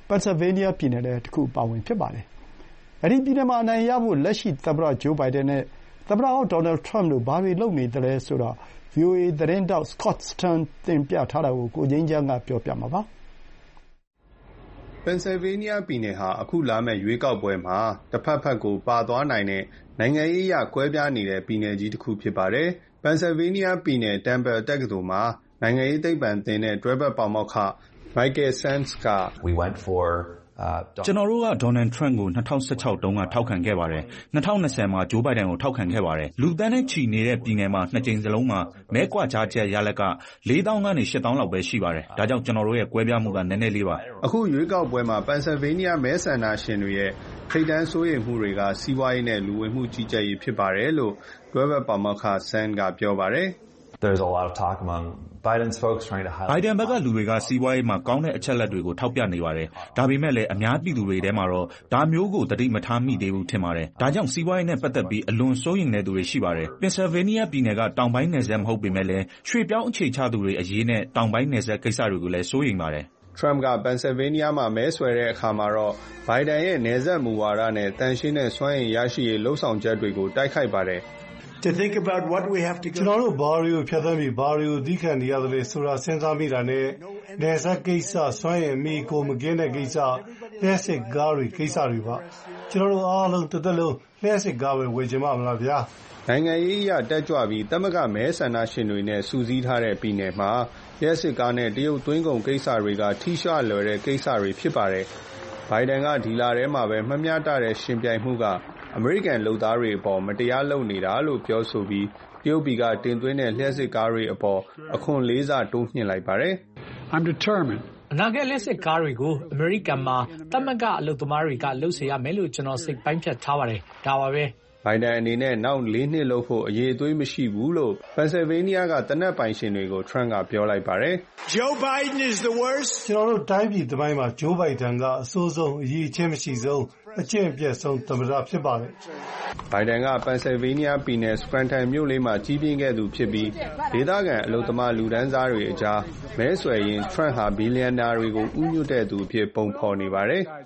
Pennsylvania ပြည်နယ်လည်းတစ်ခုပါဝင်ဖြစ်ပါတယ်။အဲဒီပြည်နယ်မှာအနိုင်ရဖို့လက်ရှိသမ္မတဂျိုးဘိုင်ဒန်နဲ့သမ္မတဟောင်းဒေါ်နယ်ထရမ့်တို့ဘာတွေလုပ်နေသလဲဆိုတာ ဗွီအိုအေသတင်းထောက် Scott Stern တင်ပြထားတာကိုကိုငြိမ်းချမ်းကပြောပြမှာပါ။ Pennsylvania ပြည်နယ်ဟာအခုလာမယ့်ရွေးကောက်ပွဲမှာတစ်ဖက်ဖက်ကိုပါသွားနိုင်တဲ့နိုင်ငံရေးအရကွဲပြားနေတဲ့ပြည်နယ်ကြီးတစ်ခုဖြစ်ပါတယ်။ Pennsylvania ပြည်နယ် Temple တက္ကသိုလ်မှာနိုင်ငံရေးသိပ္ပံသင်တဲ့တွဲဘက်ပါမောက္ခ Michael Sands က We went forကျွန်တော်တို့ကဒေါ်နယ်ထရမ့်ကို၂၀၁၆တုန်းကထောက်ခံခဲ့ပါတယ်။၂၀၂၀မှာဂျိုးဘိုင်ဒန်ကိုထောက်ခံခဲ့ပါတယ်။လူသန်းနဲ့ချီနေတဲ့ပြည်နယ်မှာနှစ်ကြိမ်စလုံးမှာမဲကွက်ကြားချက်ရလဒ်ကလေးသောင်းကနေရှစ်သောင်းလောက်ပဲရှိပါတယ်။ဒါကြောင့်ကျွန်တော်တို့ရဲ့ကွဲပြားမှုကနည်းနည်းလေးပါ။အခုရွေးကောက်ပွဲမှာ Pennsylvania မဲဆန္ဒရှင်တွေရဲ့ထိပ်တန်းစိုးရိမ်မှုတွေကစီးပွားရေးနဲ့လူဝင်မှုကြီးကြပ်ရေးဖြစ်ပါတယ်လို့တွဲဘက်ပါမောက္ခ Sands ကပြောပါတယ်။ There's a lot of talk among Biden's folks trying to highlight Biden ဘက်ကလူတွေကစီးပွားရေးမှာကောင်းတဲ့အချက်လက်တွေကိုထောက်ပြနေပါတယ်။ဒါပေမဲ့လည်းအများပြည်သူတွေထဲမှာတော့ဒါမျိုးကိုသတိမထားမိသေးဘူးထင်ပါတယ်။ဒါကြောင့်စီးပွားရေးနဲ့ပတ်သက်ပြီးအလွန်စိုးရိမ်နေသူတွေရှိပါတယ်။ Pennsylvania ပြည်နယ်ကတောင်ပိုင်းနယ်စပ်မဟုတ်ပေမဲ့လည်းရွှေ့ပြောင်းအခြေချသူတွေအရေးနဲ့တောင်ပိုင်းနယ်စပ်ကိစ္စတွေကိုလည်းစိုးရိမ်ပါတယ်။ Trump က Pennsylvania မှာမဲဆွယ်တဲ့အခါမှာတော့ Biden ရဲ့နယ်စပ်မူဝါဒနဲ့သန့်ရှင်းတဲ့စွမ်းအင်ရရှိရေးလှုံ့ဆော်ချက်တွေကိုတိုက်ခိုက်ပါတယ်။ To think about what we have to go ကျွန်တော်တို့ဘာတွေကိုဖြတ်သန်းပြီးဘာတွေကိုသီးခံနေရသလဲဆိုတာစဉ်းစားမိတာနဲ့နယ်စပ်ကိစ္စစွမ်းရည်အမိကိုမကင်းတဲ့ကိစ္စလျှက်စစ်ကားတွေကိစ္စတွေပါကျွန်တော်တို့အားလုံးတစ်သက်လုံးလျှက်စစ်ကားပဲဝယ်ချင်ပါမလားဗျာနိုင်ငံရေးအရတက်ကြွပြီးတမကမဲဆန္ဒရှင်တွေနဲ့စူးစီးထားတဲ့ပြည်နယ်မှာလျှက်စစ်ကားနဲ့တရုတ်သွင်းကုန်ကိစ္စတွေကထိရှလွယ်တဲ့ကိစ္စတွေဖြစ်ပါတယ်ဘိုင်ဒန်ကဒီလာထဲမှာပဲမမျှတတဲ့ရှင်ပြိုင်မှုကအမေရိကန်လုပ်သားတွေအပေါ်မတရားလုပ်နေတာလို့ပြောဆိုပြီးတရုတ်ပြည်ကတင်သွင်းတဲ့လျှက်စစ်ကားတွေအပေါ်အခွန်လေးဆတိုးမြှင့်လိုက်ပါတယ်။ I'm determined အနာဂတ်လျှက်စစ်ကားတွေကိုအမေရိကန်မှာတမကအလုပ်သမားတွေကလုပ်စေရမယ်လို့ကျွန်တော်စိတ်ပိုင်းဖြတ်ထားပါတယ်။ဒါပါပဲ။ဘိုင်ဒန်အနေနဲ့နောက်လေးနှစ်လုပ်ဖို့အရေးအသွေးမရှိဘူးလို့ Pennsylvania ကတနက်ပိုင်ရှင်တွေကို Trump ကပြောလိုက်ပါတယ်။ Joe Biden is the worst ကျွန်တော်တို့တိုင်းပြည်သမိုင်းမှာ Joe Biden ကအဆိုးဆုံးအရေးအချင်းမရှိဆုံးအကျင့်အပြတ်ဆုံးသမ္မတဖြစ်ပါတယ်။ Biden က Pennsylvania ပြည်နယ် Scranton မြို့လေးမှာကြီးပြင်းခဲ့သူဖြစ်ပြီးဒေသခံအလုပ်သမားလူတန်းစားတွေအကြားမဲဆွယ်ရင်း Trump ဟာဘီလီယံနာတွေကိုဥညွတ်တဲ့သူအဖြစ်ပုံဖော်နေပါတယ်။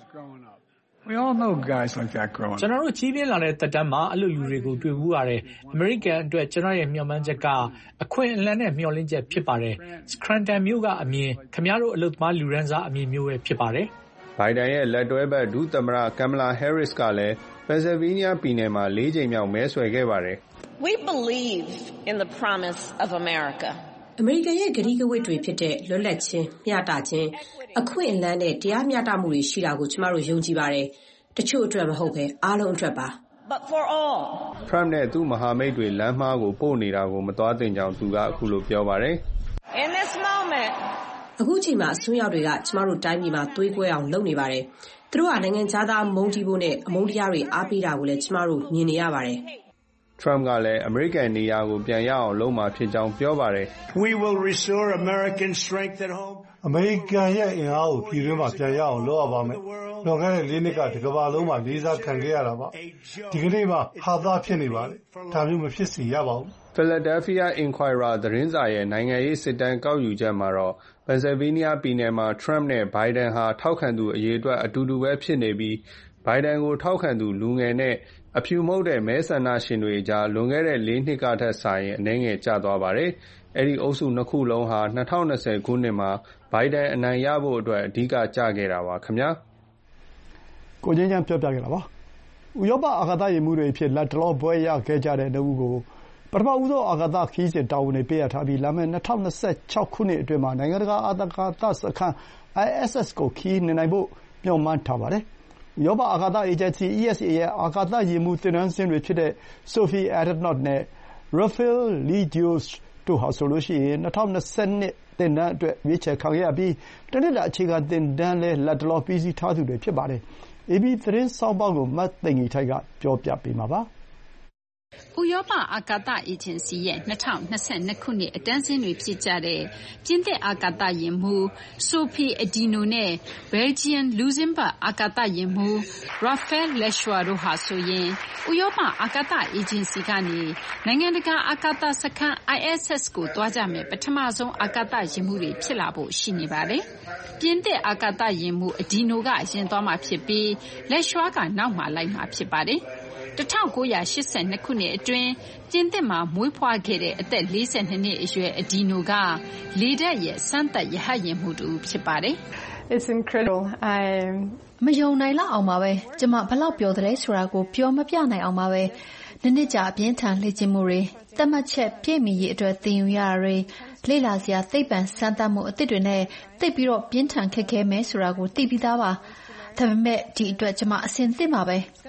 We all know guys like that growing. ကျွန်တော်တို့ကြီးပြင်းလာတဲ့တက်တန်းမှာအလုပ်လူတွေကိုတွေ့ဘူးရတယ်။အမေရိကန်အတွက်ကျွန်တော်ရဲ့မျှော်မှန်းချက်ကအခွင့်အလမ်းနဲ့မျှော်လင့်ချက်ဖြစ်ပါတယ်။ Scranton မြို့ကအမြင်ခင်ဗျားတို့အလုပ်သမားလူတန်းစားအမြင်မျိုးပဲဖြစ်ပါတယ်။ Biden ရဲ့လက်တွဲဘက်ဒုသမ္မတ Kamala Harris ကလည်း Pennsylvania ပြည်နယ်မှာလေးကြိမ်မြောက်မဲဆွယ်ခဲ့ပါတယ်။ We believe in the promise of America. အမေရိကန်ရဲ့ကတိကဝတ်တွေဖြစ်တဲ့လွတ်လပ်ခြင်းမျှတခြင်းအခွင့်အလမ်းနဲ့တရားမျှတမှုတွေရှိတာကိုကျမတို့ယုံကြည်ပါတယ်။တချို့အတွက်မဟုတ်ဘဲအားလုံးအတွက်ပါ But for all. Trump နဲ့သူ့မဟာမိတ်တွေလမ်းမှားကိုပို့နေတာကိုမသွားသင့်ကြောင်းသူကအခုလိုပြောပါတယ်။ In this moment အခုချိန်မှာအစွန်းရောက်တွေကကျမတို့တိုင်းပြည်မှာသွေးကွဲအောင်လုပ်နေပါတယ်။သူတို့ကနိုင်ငံခြားသားမုန်းတီးဖို့နဲ့အမုန်းတရားတွေအားပေးတာကိုလည်းကျမတို့မြင်နေရပါတယ်။ Trump ကလည်းအမေရိကန်နေရာကိုပြန်ရအောင်လုပ်မှာဖြစ်ကြောင်းပြောပါတယ်။ We will restore American strength at home. အမေရိကန်ရဲ့အင်အားကိုပြည်တွင်းမှာပြန်ရအောင်လုပ်ရပါမယ်။လွန်ခဲ့တဲ့လေးနှစ်ကဒီကမ္ဘာလုံးမှာလေးစားခံခဲ့ရတာပါ။ဒီကနေ့မှဟာသားဖြစ်နေပါတယ်။ဒါမျိုးမဖြစ်စေရပါဘူး။ Philadelphia Inquirer သတင်းစာရဲ့နိုင်ငံရေးစစ်တမ်းကောက်ယူချက်မှာတော့ Pennsylvania ပြည်နယ်မှာ Trump နဲ့ Biden ဟာထောက်ခံသူအရေအတွက်အတူတူပဲဖြစ်နေပြီး Biden ကိုထောက်ခံသူလူငယ်နဲ့အဖြူမဟုတ်တဲ့မဲဆန္ဒရှင်တွေကြားလွန်ခဲ့တဲ့လေးနှစ်ကထက်စာရင်အနည်းငယ်ကျသွားပါတယ်။အဲဒီအုပ်စုနှစ်ခုလုံးဟာ၂၀၂၀ခုနှစ်မှာ Biden အနိုင်ရဖို့အတွက်အဓိကကျခဲ့တာပါခင်ဗျာ။ကိုချင်းချမ်းပြောပြခဲ့တာပါ။ဥရောပအာကာသယာဉ်မှူးတွေအဖြစ်လက်တလောဘွဲ့ရခဲ့ကြတဲ့နှစ်ဦးကိုပထမဦးဆုံးအာကာသခရီးစဉ်တာဝန်တွေပေးအပ်ထားပြီးလာမယ့်၂၀၂၆ခုနှစ်အတွင်းမှာနိုင်ငံတကာအာကာသစခန်း I S S ကိုခရီးနှင်နိုင်ဖို့မျှော်မှန်းထားပါတယ်။ဥရောပအာကာသအေဂျင်စီ E S A ရဲ့အာကာသယာဉ်မှူးသင်တန်းဆင်းတွေဖြစ်တဲ့ Sophie Astronaut နဲ့ Rafael Leedhous တို့ဟာဆိုရင်၂၀၂၂သင်တန်းအတွက်ရွေးချယ်ခံခဲ့ရပြီးတနှစ်တာအခြေခံသင်တန်းလည်းလတ်တလောပြီးစီးထားသူတွေဖြစ်ပါတယ်။ အေပီသတင်းဆောင်းပါးကိုမသိင်္ဂီထိုက်ကပြောပြပေးမှာပါ။ဥရောပအာကာသအေဂျင်စီရဲ့၂၀၂၂ခုနှစ်အတန်းစင်းတွေဖြစ်ကြတဲ့ပြင်သစ်အာကာသယာဉ်မှူး Sophie Adino နဲ့ Belgian Luxembourg အာကာသယာဉ်မှူး Raphael Lecheur တို့ဟာဆိုရင်ဥရောပအာကာသအေဂျင်စီကနေနိုင်ငံတကာအာကာသစခန်း I S S ကိုသွားကြမယ့်ပထမဆုံးအာကာသယာဉ်မှူးတွေဖြစ်လာဖို့ရှိနေပါတယ်။ပြင်သစ်အာကာသယာဉ်မှူး Adino ကရင်သွားမှာဖြစ်ပြီး Lecheur ကနောက်မှာလိုက်မှာဖြစ်ပါတယ်။၁၉၈၂ခုနှစ်အတွင်းပြင်သစ်မှာမွေးဖွားခဲ့တဲ့အသက်၄၂နှစ်အရွယ် Adino ကလေတပ်ရဲ့စမ်းသပ်ရဟတ်ယာဉ်မှူးတူဖြစ်ပါတယ်။ It's incredible. I မယုံနိုင်လောက်အောင်ပါပဲ။ကျမဘလောက်ပျော်တယ်ဆိုတာကိုပြောမပြနိုင်အောင်ပါပဲ။နှစ်နှစ်ကြာအပြင်းထန်လေ့ကျင့်မှုတွေသတ်မှတ်ချက်ပြည့်မီရေးအတွက်သင်ယူရတာတွေလေ့လာစရာသိပ္ပံစမ်းသပ်မှုအသစ်တွေနဲ့သိပြီးတော့ပြင်းထန်ခက်ခဲမယ်ဆိုတာကိုသိပြီးသားပါ။ဒါပေမဲ့ဒီအတွက်ကျမအဆင်သင့်ပါပဲ။ Belgian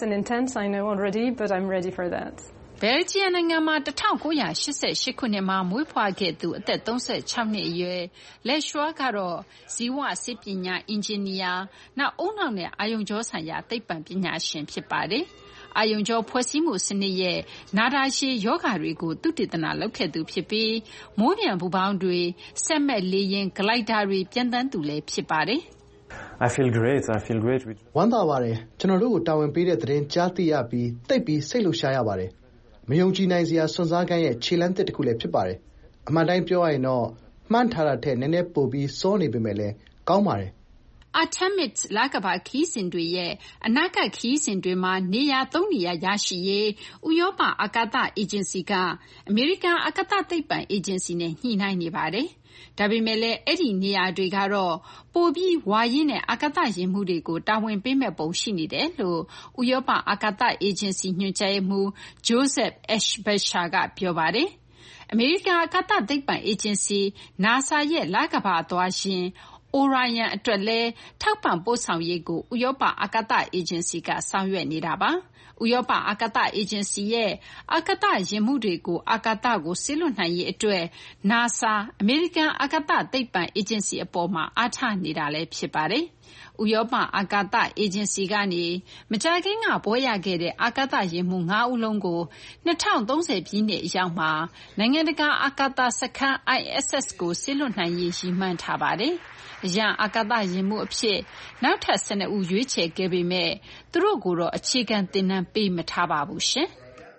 နိုင်ငံမှာ၁၉၈၈ခုနှစ်မှာမွေးဖွားခဲ့သူအသက်၃၆နှစ်အရွယ် Lecheur ကတော့ဇီဝဆေးပညာအင်ဂျင်နီယာနောက်ဦးနှောက်နဲ့အာရုံကြောဆိုင်ရာသိပ္ပံပညာရှင်ဖြစ်ပါတယ်။အာရုံကြောဖွဲ့စည်းမှုစနစ်ရဲ့နာတာရှည်ရောဂါတွေကိုသုတေသနလုပ်ခဲ့သူဖြစ်ပြီးမိုးပျံပူပေါင်းတွေစက်မဲ့လေယာဉ်ဂလိုက်တာတွေပျံသန်းသူလည်းဖြစ်ပါတယ်။ I feel great. I feel great. ဝမ်းသာပါတယ်။ကျွန်တော်တို့ကိုတာဝန်ပေးတဲ့သတင်းကြားသိရပြီးသိပ်ပြီးစိတ်လှုပ်ရှားရပါတယ်။မယုံကြည်နိုင်စရာစွန့်စားခန်းရဲ့ခြေလှမ်းသစ်တစ်ခုလည်းဖြစ်ပါတယ်။အမှန်တိုင်းပြောရရင်တော့မှန်းထားတာထက်နည်းနည်းပိုပြီးစောနေပေမဲ့လည်းကောင်းပါတယ်။ Artemis လကမ္ဘာခရီးစဉ်တွေရဲ့အနာဂတ်ခရီးစဉ်တွေမှာနေရာသုံးနေရာရရှိရေးဥရောပအာကာသအေဂျင်စီကအမေရိကန်အာကာသသိပ္ပံအေဂျင်စီနဲ့ညှိနှိုင်းနေပါတယ်။ဒါပေမဲ့လည်းအဲ့ဒီနေရာတွေကတော့ပိုပြီးဝါရင့်တဲ့အာကာသယာဉ်မှူးတွေကိုတာဝန်ပေးမဲ့ပုံရှိနေတယ်လို့ဥရောပအာကာသအေဂျင်စီညွှန်ကြားရေးမှူး Joseph Aschbacher ကပြောပါတယ်။အမေရိကန်အာကာသသိပ္ပံအေဂျင်စီ NASA ရဲ့လကမ္ဘာသွားယာဉ် Orion အတွက်လည်းထောက်ပံ့ပို့ဆောင်ရေးကိုဥရောပအာကာသအေဂျင်စီကဆောင်ရွက်နေတာပါ။ဥရောပအာကာသအေဂျင်စီရဲ့အာကာသယာဉ်မှူးတွေကိုအာကာသကိုစေလွှတ်နိုင်ရေးအတွက် NASA အမေရိကန်အာကာသသိပ္ပံအေဂျင်စီအပေါ်မှာအားထားနေတာလည်းဖြစ်ပါတယ်။ဥရောပအာကာသအေဂျင်စီကနေမကြာခင်ကဘွဲရခဲ့တဲ့အာကာသယာဉ်မှူး၅ဦးလုံးကို၂၀၃၀ပြည့်နှစ်အရောက်မှာနိုင်ငံတကာအာကာသစခန်း I S S ကိုစေလွှတ်နိုင်ရေးရည်မှန်းထားပါတယ်။အရန်အာကာသယာဉ်မှူးအဖြစ်နောက်ထပ်၁၂ဦးရွေးချယ်ခဲ့ပေမဲ့သူတို့ကိုတော့အခြေခံသင်တန်းပေးမထားပါဘူးရှင်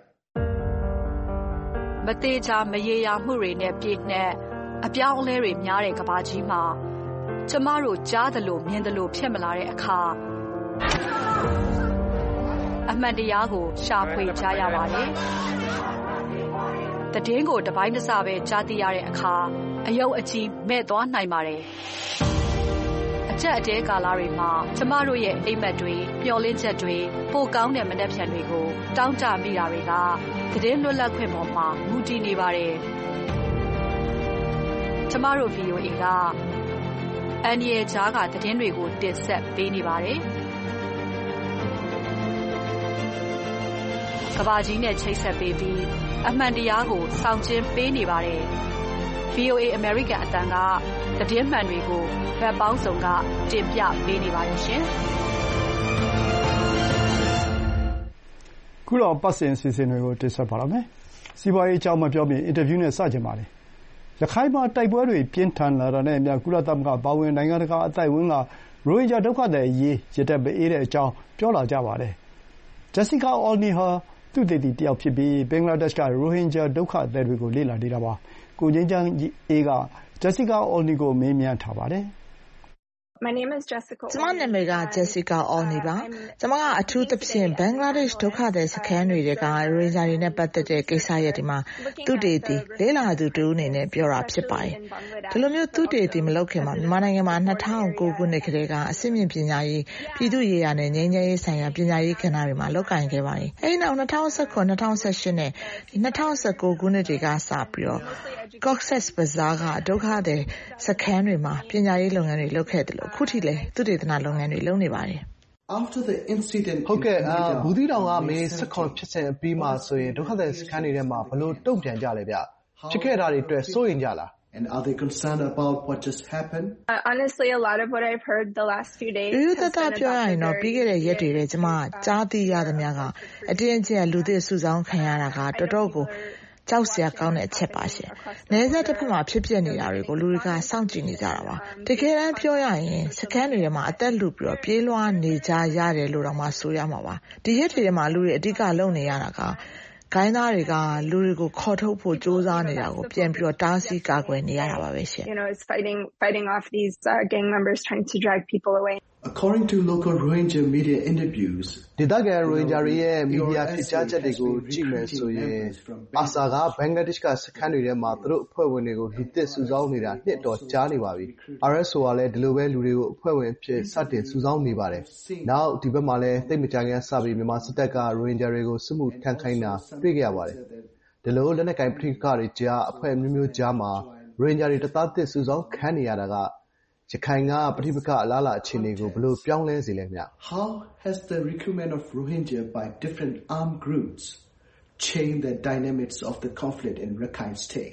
။မသေးချာမရေရာမှုတွေနဲ့ပြည့်နှက်အပြောင်းအလဲတွေများတဲ့ကမ္ဘာကြီးမှာကျမတို့ကြားသလိုမြင်သလိုဖြစ်မလာတဲ့အခါအမှန်တရားကိုရှာဖွေကြရပါတယ်။တည်င်းကိုတပိုင်းတစပဲကြားသိရတဲ့အခါအယုတ်အကြီးမဲ့သွားနိုင်ပါတယ်။အချက်အတဲကာလတွေမှာကျမတို့ရဲ့အိမ်မက်တွေပျော်လင့်ချက်တွေပိုကောင်းတဲ့မနှက်ဖြန်တွေကိုတောင်းတမိတာတွေကတည်င်းလွတ်လပ်ခွင့်ပေါ်မှာမူတည်နေပါတယ်။ကျမတို့ V O A ကအန်ရီဂျားကတည်င်းတွေကိုတင်ဆက်ပေးနေပါတယ်။ကဘာကြီးနဲ့ချိတ်ဆက်ပေးပြီးအမှန်တရားကိုဆောင်ကျဉ်ပေးနေပါတယ်။ V O A American အတန်ကသတင်းမှန်တွေကိုဘက်ပေါင်းစုံကတင်ပြပေးနေပါတယ်ရှင်။ခုတော့ပတ်စင်စီစဉ်တွေကိုတင်ဆက်ပါရမယ်။စီးပွားရေးအကြောင်းမပြောမီအင်တာဗျူးနဲ့စကြပါမယ်။ရခိုင်မှာတိုက်ပွဲတွေပြင်းထန်လာတာနဲ့အမျှကုလသမဂ္ဂပါဝင်နိုင်ငံတကာအသိုက်အဝန်းကရိုဟင်ဂျာဒုက္ခသည်အရေးရည်တက်ပေးတဲ့အကြောင်းပြောလာကြပါတယ်။ Jessica Alney ဟာသူတေသီတယောက်ဖြစ်ပြီးဘင်္ဂလားဒေ့ရှ်ကရိုဟင်ဂျာဒုက္ခသည်တွေကိုလေ့လာနေတာပါ။ကိုငြိမ်းချမ်းအေးက Jessica Alney ကိုမေးမြန်းထားပါတယ်။ My name is Jessica. ကျမနာမည်က Jessica Alney ပါ။ကျမကအထူးသဖြင့်ဘင်္ဂလားဒေ့ရှ်ဒုက္ခသည်စခန်းတွေကရိုဟင်ဂျာတွေနဲ့ပတ်သက်တဲ့ကိစ္စရပ်တွေမှာသုတေသီလေ့လာသူတဦးအနေနဲ့ပြောတာဖြစ်ပါတယ်။ဒီလိုမျိုးသုတေသီမလုပ်ခင်မှာမြန်မာနိုင်ငံမှာ၂၀၀၉ခုနှစ်ကတည်းကအဆင့်မြင့်ပညာရေးပြည်သူ့ရေးရာနဲ့ငြိမ်းချမ်းရေးဆိုင်ရာပညာရေးကဏ္ဍတွေမှာလုပ်ကိုင်ခဲ့ပါတယ်။အဲဒီနောက်၂၀၁၇ ၂၀၁၈နဲ့၂၀၁၉ခုနှစ်တွေကစပြီးတော့Cox's Bazar ကဒုက္ခသည်စခန်းတွေမှာပညာရေးလုပ်ငန်းတွေလုပ်ခဲ့တယ်လို့အခုထိလည်းသုတေသနလုပ်ငန်းတွေလုပ်နေပါတယ်။ After the incident ဟုတ်ကဲ့ဘူးသီးတောင်ကမေ၁၇ဖြစ်စဉ်အပြီးမှာဆိုရင်ဒုက္ခသည်စခန်းတွေထဲမှာဘယ်လိုတုံ့ပြန်ကြလဲဗျ။ဖြစ်ခဲ့တာတွေအတွက်စိုးရိမ်ကြလား။ And are they concerned about what just happened? Uh, honestly, a lot of what I've heard the last few days has been about the very ပြီးခဲ့တဲ့ရက်တွေထဲကျမကြားသိရသမျှကအတင်းအကျပ်လူသစ်စုဆောင်းခံရတာကတော်တော်ကိုကြောက်စရာကောင်းတဲ့အချက်ပါရှင်။နယ်စပ်တစ်ဖက်မှာဖြစ်ပျက်နေတာတွေကိုလူတွေကစောင့်ကြည့်နေကြတာပါ။တကယ်တမ်းပြောရရင်စခန်းတွေထဲမှာအသက်လူပြီးတော့ပြေးလွှားနေကြရတယ်လို့တော့မှဆိုရမှာပါ။ဒီရက်တွေထဲမှာလူတွေအဓိကလုပ်နေရတာကဂိုင်းသားတွေကလူတွေကိုခေါ်ထုတ်ဖို့ကြိုးစားနေတာကိုပြန်ပြီးတော့တားဆီးကာကွယ်နေရတာပါပဲရှင်။ You know, it's fighting fighting off these uh, gang members trying to drag people away. According to local Rohingya media interviews, ဒေသခံရိုဟင်ဂျာတွေရဲ့မီဒီယာဖြေကြားချက်တွေကိုကြည့်မယ်ဆိုရင်အာဆာကဘင်္ဂလားဒေ့ရှ်ကစခန်းတွေထဲမှာသူတို့အဖွဲ့ဝင်တွေကိုလူသစ်စုဆောင်းနေတာနှစ်တော်ကြာနေပါပြီ။ R S O ကလည်းဒီလိုပဲလူတွေကိုအဖွဲ့ဝင်ဖြစ်စတင်စုဆောင်းနေပါတယ်။နောက်ဒီဘက်မှာလည်းသိပ်မကြာခင်စပြီးမြန်မာစစ်တပ်ကရိုဟင်ဂျာတွေကိုစစ်မှုထမ်းခိုင်းတာတွေ့ကြရပါတယ်။ဒီလိုလက်နက်ကိုင်ပဋိပက္ခတွေကြားအဖွဲ့မျိုးမျိုးကြားမှာရိုဟင်ဂျာတွေတသားသစ်စုဆောင်းခံနေရတာကရခိုင်ကပဋိပက္ခအလားအလာအခြေအနေကိုဘယ်လိုပြောင်းလဲစေလဲဗျ။ How has the recruitment of Rohingya by different armed groups changed the dynamics of the conflict in Rakhine State?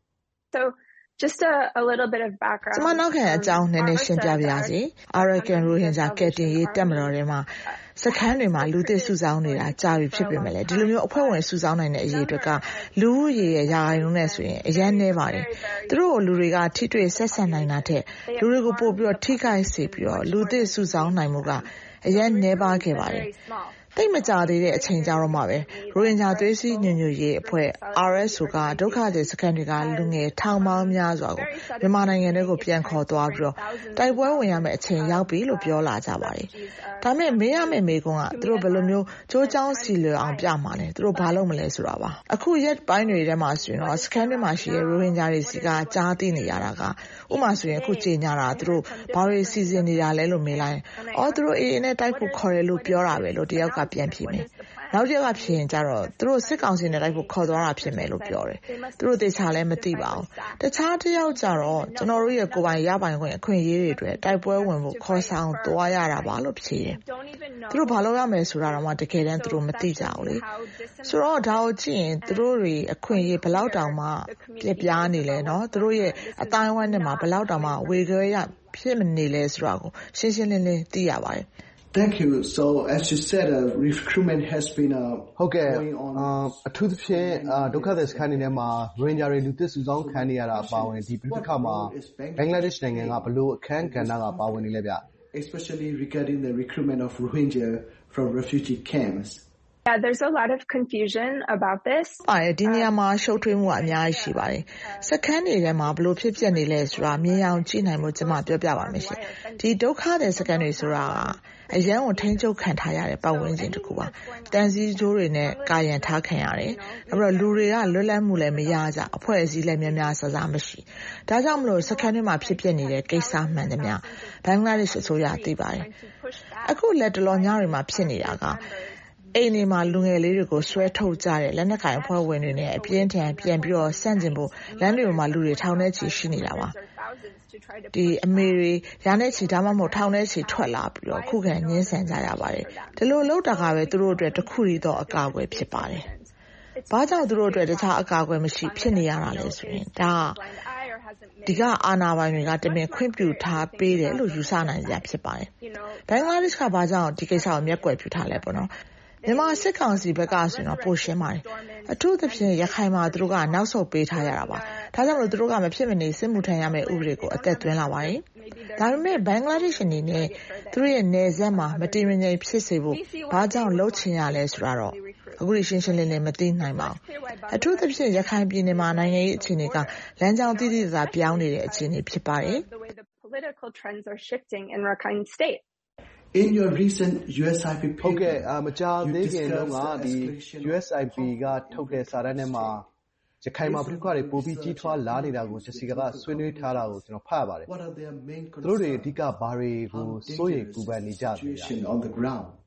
So just a, a little bit of background. ကျွန်မနောက်ခံအကြောင်းနည်းနည်းရှင်းပြပါရစေ။ Arakan Rohingya ကယ်တင်ရေးတပ်မတော်ထဲမှာစခန်းတွေမှာလူသစ်စုဆောင်းနေတာကြာပြီဖြစ်ပေမဲ့လည်းဒီလိုမျိုးအဖွဲ့ဝင်စုဆောင်းနိုင်တဲ့အရေးအတွက်ကလူဦးရေရဲ့ရာခိုင်နှုန်းနဲ့ဆိုရင်အရန်နည်းပါတယ်။သူတို့လူတွေကထိတွေ့ဆက်ဆံနိုင်တာထက်လူတွေကိုပို့ပြီးတော့ထိခိုက်စေပြီးတော့လူသစ်စုဆောင်းနိုင်မှုကအရန်နည်းပါးခဲ့ပါတယ်။သိမကြသေးတဲ့အချိန်ကြာတော့မှပဲရိုဟင်ဂျာသွေးစည်းညွညွရေးအဖွဲ့ R S O ကဒုက္ခသည်စခန်းတွေကလူငယ်ထောင်ပေါင်းများစွာကိုမြန်မာနိုင်ငံတွေကိုပြန်ခေါ်သွားပြီးတော့တိုက်ပွဲဝင်ရမယ့်အချိန်ရောက်ပြီလို့ပြောလာကြပါတယ်။ဒါပေမဲ့မေးရမယ့်မေးခွန်းကသူတို့ဘယ်လိုမျိုးကြိုးကြောင်းစီလွယ်အောင်ပြမှာလဲသူတို့ဘာလုပ်မလဲဆိုတာပါ။အခုရက်ပိုင်းတွေထဲမှာဆိုရင်တော့စခန်းတွေမှာရှိတဲ့ရိုဟင်ဂျာတွေစီကကြားသိနေရတာကဥပမာဆိုရင်အခုကြေညာတာသူတို့ဘာတွေစီစဉ်နေတာလဲလို့မေးလိုက်။အော်သူတို့အေးအေးနဲ့တိုက်ဖို့ခေါ်တယ်လို့ပြောတာပဲလို့တယောက်ကပြန်ဖြေမယ်။နောက်တစ်ယောက်ကဖြေရင်ကျတော့သူတို့စစ်ကောင်စီနဲ့တိုက်ဖို့ခေါ်သွားတာဖြစ်မယ်လို့ပြောတယ်။သူတို့တေချာလည်းမသိပါဘူး။တခြားတစ်ယောက်ကျတော့ကျွန်တော်တို့ရဲ့ကိုယ်ပိုင်ရပိုင်ခွင့်အခွင့်အရေးတွေအတွက်တိုက်ပွဲဝင်ဖို့ခေါ်ဆောင်သွားရတာပါလို့ဖြေတယ်။သူတို့ဘာလုပ်ရမယ်ဆိုတာတော့မှတကယ်တမ်းသူတို့မသိကြဘူးလေ။ဆိုတော့ဒါကိုကြည့်ရင်သူတို့တွေအခွင့်အရေးဘယ်လောက်တောင်မှပြပြားနေလဲနော်။သူတို့ရဲ့အတိုင်းအဝိုင်းနဲ့မှာဘယ်လောက်တောင်မှဝေခွဲရဖြစ်မနေလဲဆိုတာကိုရှင်းရှင်းလင်းလင်းသိရပါတယ်။ Thank you. So as you said, uh, recruitment has been uh, ဟုတ်ကဲ့အထူးသဖြင့်ဒုက္ခသည်စခန်းတွေထဲမှာရိုဟင်ဂျာတွေလူသစ်စုဆောင်းခံနေရတာအပါအဝင်ဒီပြဿနာမှာဘင်္ဂလားဒေ့ရှ်နိုင်ငံကဘလို့အခန်းကဏ္ဍကပါဝင်နေလဲဗျ especially regarding the recruitment of Rohingya from refugee camps. Yeah, there's a lot of confusion about this. အဲဒီနေရာမှာရှုပ်ထွေးမှုအများကြီးရှိပါတယ်။စခန်းတွေထဲမှာဘလို့ဖြစ်ပျက်နေလဲဆိုတာမြင်အောင်ကြည့်နိုင်မှုကျွန်မပြောပြပါမယ်ရှင်။ဒီဒုက္ခသည်စခန်းတွေဆိုတာကအရန်ကိုထိန်းချုပ်ခံထားရတဲ့ပတ်ဝန်းကျင်တစ်ခုပါ။တန်စီးကြိုးတွေနဲ့ကာယံထားခံရတယ်။နောက်ပြီးတော့လူတွေကလွတ်လပ်မှုလည်းမရကြ။အဖွဲ့အစည်းလည်းများများဆဆမရှိ။ဒါကြောင့်မလို့စခန်းတွေမှာဖြစ်ပျက်နေတဲ့ကိစ္စမှန်သမျှဘင်္ဂလားဒေ့ရှ်အစိုးရသိပါတယ်။အခုလက်တလောညတွေမှာဖြစ်နေတာကအိမ်တွေမှာလူငယ်လေးတွေကိုဆွဲထုတ်ကြတဲ့လက်နက်ကိုင်အဖွဲ့ဝင်တွေနဲ့အပြင်းထန်ပြန်ပြီးတော့ဆန့်ကျင်ဖို့လမ်းတွေမှာလူတွေထောင်ထဲချီရှိနေတာပါဒီအမေတွေရာနဲ့ချီဒါမှမဟုတ်ထောင်ထဲချီထွက်လာပြီးတော့ခုခံညှင်းဆန်ကြရပါတယ်ဒီလိုလုပ်တာကပဲသူတို့အတွက်တစ်ခုရီတော့အကာအကွယ်ဖြစ်ပါတယ်ဘာကြောင့်သူတို့အတွက်တခြားအကာအကွယ်မရှိဖြစ်နေရတာလဲဆိုရင်ဒါဒီကအာဏာပိုင်တွေကတမင်ခွင့်ပြုထားပေးတယ်လို့ယူဆနိုင်ကြဖြစ်ပါတယ်ဘင်္ဂလားဒေ့ရှ်ကဘာကြောင့်ဒီကိစ္စကိုမျက်ကွယ်ပြုထားလဲပေါ့နော်မြန်မာစစ်ကောင်စီဘက်ကဆိုရင်တော့ပိုရှင်းပါတယ်အထူးသဖြင့်ရခိုင်မှာသူတို့ကနောက်ဆုတ်ပေးထားရတာပါဒါကြောင့်မလို့သူတို့ကမဖြစ်မနေစစ်မှုထမ်းရမယ့်ဥပဒေကိုအသက်သွင်းလာပါတယ်ဒါပေမဲ့ဘင်္ဂလားဒေ့ရှ်အနေနဲ့သူတို့ရဲ့နယ်စပ်မှာမတည်မငြိမ်ဖြစ်စေဖို့ဘာကြောင့်လှုပ်ချင်ရလဲဆိုတာတော့အခုရှင်းရှင်းလင်းလင်းမသိနိုင်ပါဘူးအထူးသဖြင့်ရခိုင်ပြည်နယ်မှာနိုင်ငံရေးအခြေအနေကလမ်းကြောင်းတည်တည်သာပြောင်းနေတဲ့အခြေအနေဖြစ်ပါတယ် Political trends are shifting in Rakhine State In your recent U S I P ဟုတ်ကဲ့မကြာသေးခင်တုန်းကဒီ U S I P ကထုတ်တဲ့စာတမ်းထဲမှာရခိုင်မှာပြည်ခွာတွေပိုပြီးကြီးထွားလာနေတာကိုဂျက်စီကာကဆွေးနွေးထားတာကိုကျွန်တော်ဖတ်ရပါတယ်သူတို့တွေအဓိကဘာတွေကိုစိုးရိမ်ပူပန်နေကြလဲ on the ground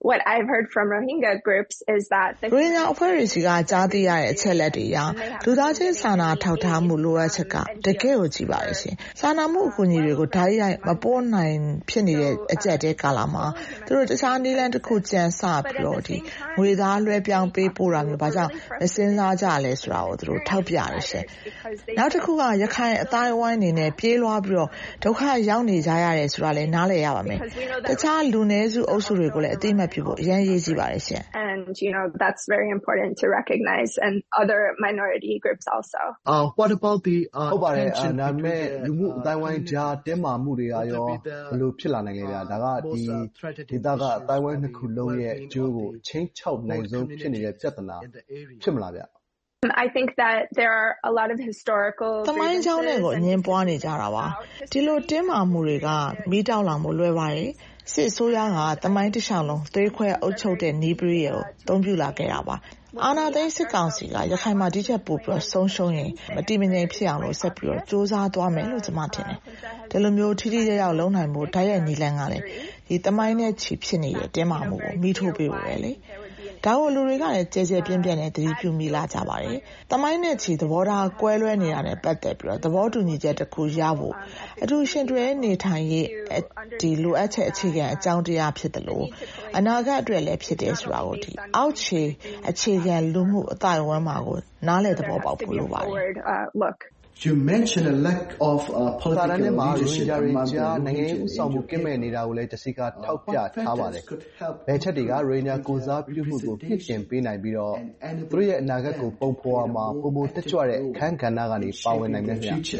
what I've heard from Rohingya groups is that ရိုဟင်ဂျာအဖွဲ့တွေစီကကြားသိရတဲ့အချက်အလက်တွေအရလူသားချင်းစာနာထောက်ထားမှုလိုအပ်ချက်ကတကယ်ကိုကြီးပါတယ်ရှင်။စာနာမှုအကူအညီတွေကိုဓာတ်ရိုက်မပို့နိုင်ဖြစ်နေတဲ့အကျပ်တဲကာလမှာသူတို့တခြားနည်းလမ်းတစ်ခုကြံစပြီးတော့ဒီငွေသားလွှဲပြောင်းပေးပို့တာမျိုးဘာကြောင့်မစင်စားကြလဲဆိုတာကိုသူတို့ထောက်ပြရတယ်ရှင်။နောက်တစ်ခုကရခိုင်အတိုင်းအဝိုင်းအနေနဲ့ပြေးလွှားပြီးတော့ဒုက္ခရောက်နေကြရတယ်ဆိုတာလည်းနားလည်ရပါမယ်။တခြားလူနည်းစုအုပ်စုတွေကိုလည်းအသိအမှတ်ပြုဖို့အရင်ရေးကြည့်ပါတယ်ရှင်။ And you know that's very important to recognize and other minority groups also. Uh what about the uh ဟုတ်ပါတယ်ဒါပေမဲ့လူမှုအတိုင်းဝိုင်းကြားတင်းမာမှုတွေကရောဘယ်လိုဖြစ်လာနိုင်လဲဗျာဒါကဒီဒေသကအတိုင်းဝိုင်းနှစ်ခုလုံးရဲ့အကျိုးကိုချင်းချောက်နိုင်ဆုံးဖြစ်နေတဲ့ပြဿနာဖြစ်မလားဗျာ I think that there are a lot of historical သမိုင်းကြောင်းတွေကိုအငင်းပွားနေကြတာပါဒီလိုတင်းမာမှုတွေကမိတောက်လောင်မှုလွယ်ပါတယ်စစ်အစိုးရကသမိုင်းတစ်လျှောက်လုံးသွေးခွဲအုပ်ချုပ်တဲ့နီးပရိယေကိုတုံးပြလာခဲ့တာပါအာဏာသိမ်းစစ်ကောင်စီကရခိုင်မှာဒီချက်ပို့ပြီးဆုံးရှုံးရင်မတိမငြိမ်ဖြစ်အောင်လို့ဆက်ပြီးတော့စ조사သွားမယ်လို့ကျွန်မထင်တယ်ဒီလိုမျိုးထိထိရောက်ရောက်လုံးနိုင်မှုဓာတ်ရိုက်နီလန်းကလည်းဒီသမိုင်းနဲ့ချီဖြစ်နေတဲ့တင်းမာမှုကိုမိထိုးပေးဖို့ပဲလေဒါကိုလူတွေကလည်းကြဲကြဲပြင်းပြင်းနဲ့သတိပြုမိလာကြပါတယ်။သမိုင်းနဲ့ချီသဘောထားကွဲလွဲနေတာနဲ့ပတ်သက်ပြီးတော့သဘောတူညီချက်တစ်ခုရဖို့အထူးရှင်တွဲနေထိုင်ရေးဒီလိုအပ်ချက်အခြေခံအကြောင်းတရားဖြစ်တယ်လို့အနာဂတ်အတွက်လည်းဖြစ်တယ်ဆိုတာကိုဒီအောက်ခြေအခြေခံလူမှုအတိုင်းအဝန်းမှာကိုနားလည်သဘောပေါက်ဖို့လိုပါတယ်။ You mentioned a lack of uh, political leadership among the နိုင်ငံရေးဥဆောင်မှုကင်းမဲ့နေတာကိုလည်းတစီကထောက်ပြထားပါတယ်။ဘယ်ချက်တွေကရိုဟင်ဂျာကိုစားပြုမှုကိုဖြစ်တင်ပေးနိုင်ပြီးတော့သူတို့ရဲ့အနာဂတ်ကိုပုံဖော်မှာပုံမတက်ကြွတဲ့အခန်းကဏ္ဍကနေပါဝင်နိုင်မယ်ဗျာ။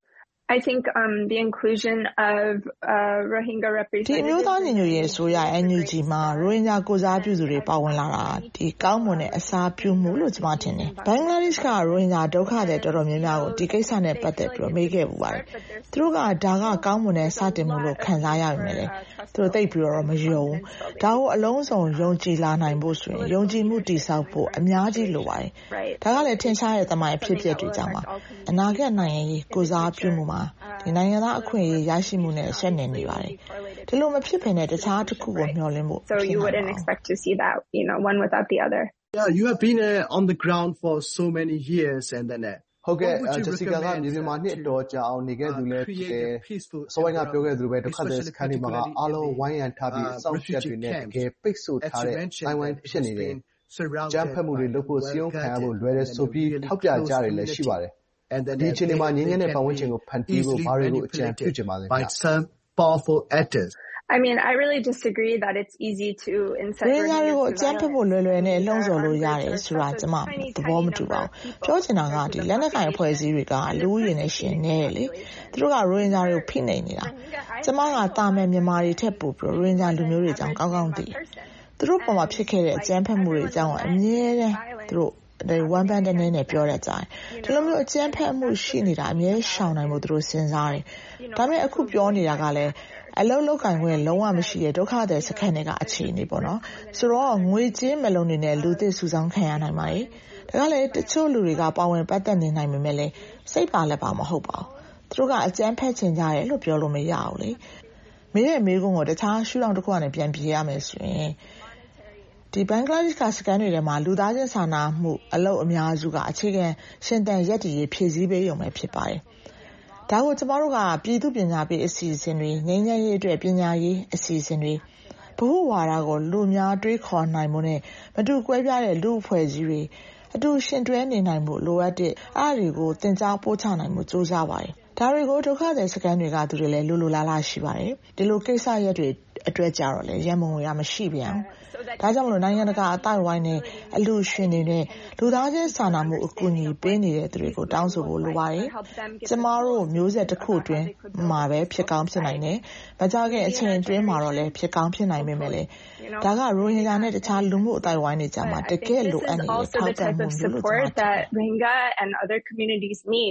I think um the inclusion of uh Rohingya representatives ဒီမျိုးသားညီညွတ်ရေးအစိုးရ N U G မှာရိုဟင်ဂျာကိုစားပြုသူတွေပါဝင်လာတာဒီကောင်းမွန်တဲ့အစားပြုမှုလို့ကျွန်မထင်တယ်။ဘင်္ဂလားဒေ့ရှ်ကရိုဟင်ဂျာဒုက္ခတွေတော်တော်များများကိုဒီကိစ္စနဲ့ပတ်သက်ပြီးမေးခဲ့ပူပါတယ်။သူတို့ကဒါကကောင်းမွန်တဲ့စတင်မှုလို့ခံစားရပြီမယ်လေ။သူတို့သိပြီးတော့မယုံဘူး။ဒါကိုအလုံးစုံယုံကြည်လာနိုင်ဖို့ဆိုရင်ယုံကြည်မှုတည်ဆောက်ဖို့အများကြီးလိုပါတယ်။ဒါကလည်းထင်ရှားတဲ့သမိုင်းဖြစ်ပျက်တွေကြောင့်ပါ။အနာဂတ်နိုင်ငံရေးကိုစားပြုမှုမှာဒီနိုင်ငံသားအခွင့်အရေးရရှိမှုနဲ့ဆက်နွယ်နေပါတယ်ဒီလိုမဖြစ်ဘဲနဲ့တခြားတစ်ခုကိုမျှော်လင့်ဖို့ So you wouldn't expect to see that you know one without the other Yeah you have been uh, on the ground for so many years and then uh, ဟုတ်ကဲ့ဂျက်စီကာကမြေပြင်မှာနှစ်အတော်ကြာအောင်နေခဲ့သူလည်းဖြစ်တယ်။ဆိုဝိုင်းကပြောခဲ့သလိုပဲဒုက္ခသည်စခန်းတွေမှာအားလုံးဝိုင်းရံထားပြီးအဆောင်ချက်တွေနဲ့တကယ်ပိတ်ဆို့ထားတဲ့တိုင်းဝိုင်းဖြစ်နေတယ်။ကြမ်းဖက်မှုတွေလုပ်ဖို့စီးရုံးခံရဖို့လွယ်တယ်ဆိုပြီးထောက်ပြကြတယ်လည်းရှိပါတယ်။ And then ဒီချိန်မှာငင်းငင်းနဲ့ပတ်ဝန်းကျင်ကိုဖန်တီးဖို့ဘာတွေကိုအကြံပြုချင်ပါလဲ by some powerful actors I mean I really disagree that it's easy to insert ရင်းသားတွေကိုအကြံပြုဖို့လွယ်လွယ်နဲ့လှုံ့ဆော်လို့ရတယ်ဆိုတာကျွန်မသဘောမတူပါဘူးပြောချင်တာကဒီလက်နက်ကိုင်အဖွဲ့အစည်းတွေကလူဦးရေနဲ့ရှင်နေတယ်လေသူတို့ကရိုဟင်ဂျာတွေကိုဖိနှိပ်နေတာကျွန်မကတာမန်မြန်မာတွေထက်ပိုပြီးရိုဟင်ဂျာလူမျိုးတွေအကြောင်းကောင်းကောင်းသိသူတို့ပေါ်မှာဖြစ်ခဲ့တဲ့အကြမ်းဖက်မှုတွေအကြောင်းအမြဲတမ်းသူတို့ဒီဝမ်ပန်တဲ့နေနဲ့ပြောရကြတယ်ဒီလိုမျိုးအကျန်းဖက်မှုရှိနေတာအမြဲရှောင်နိုင်မှုသူတို့စဉ်းစားတယ်ဒါပေမဲ့အခုပြောနေတာကလည်းအလုံးလောက်ကင်ခွင့်လုံးဝမရှိတဲ့ဒုက္ခသည်စခန်းတွေကအခြေအနေပေါ့နော်ဆိုတော့ငွေကြေးမလုံးနေနဲ့လူသစ်စုဆောင်းခံရနိုင်ပါတယ်ဒါကလည်းတချို့လူတွေကပါဝင်ပတ်သက်နေနိုင်ပေမဲ့လည်းစိတ်ပါလက်ပါမဟုတ်ပါဘူးသူတို့ကအကျန်းဖက်ချင်ကြတယ်လို့ပြောလို့မရဘူးလေမိရဲ့မိကုန်းကိုတခြားရှုထောင့်တစ်ခုကနေပြန်ပြေးရမယ်ဆိုရင်ဒီဘင်္ဂလားဒေ့ရှ်ကစကန်တွေထဲမှာလူသားချင်းစာနာမှုအလုပ်အများစုကအခြေခံရှင်သန်ရက်တည်ရေးဖြည့်ဆည်းပေးရုံပဲဖြစ်ပါတယ်။ဒါကိုကျမတို့ကပြည်သူပညာပေးအစီအစဉ်တွေငြိမ်းချမ်းရေးအတွက်ပညာရေးအစီအစဉ်တွေဘဟုဝါဒကိုလူများတွေးခေါ်နိုင်မှုနဲ့မတူကွဲပြားတဲ့လူအဖွဲ့အစည်းတွေအတူရှင်တွဲနေနိုင်မှုလိုအပ်တဲ့အားတွေကိုသင်ကြားပို့ချနိုင်မှုစူးစမ်းပါတယ်။ဒါတွေကိုဒုက္ခသည်စကန်တွေကသူတွေလည်းလိုလိုလားလားရှိပါတယ်။ဒီလိုကိစ္စရက်တွေအတွက်ကြတော့လေရန်မုံရမရှိပြန်ဘူး။ဒါကြောင့်မလို့နိုင်ငံတကာအတိုင်းဝိုင်းနဲ့အလူရှင်တွေနဲ့လူသားချင်းစာနာမှုအကူအညီပေးနေတဲ့သူတွေကိုတောင်းဆိုဖို့လိုပါတယ်။ကျမတို့မျိုးဆက်တစ်ခုအတွင်းမှာပဲဖြစ်ကောင်းဖြစ်နိုင်တယ်။မကြခင်အချိန်အတွင်းမှာတော့လည်းဖြစ်ကောင်းဖြစ်နိုင်ပေမဲ့လည်းဒါကရိုဟင်ဂျာနဲ့တခြားလူမှုအတိုင်းဝိုင်းတွေကြမှာတကယ်လိုအပ်နေတဲ့ထောက်ပံ့မှုမျိုးလို့ကျွန်တော်ထင်တယ်။ Rohingya and other communities need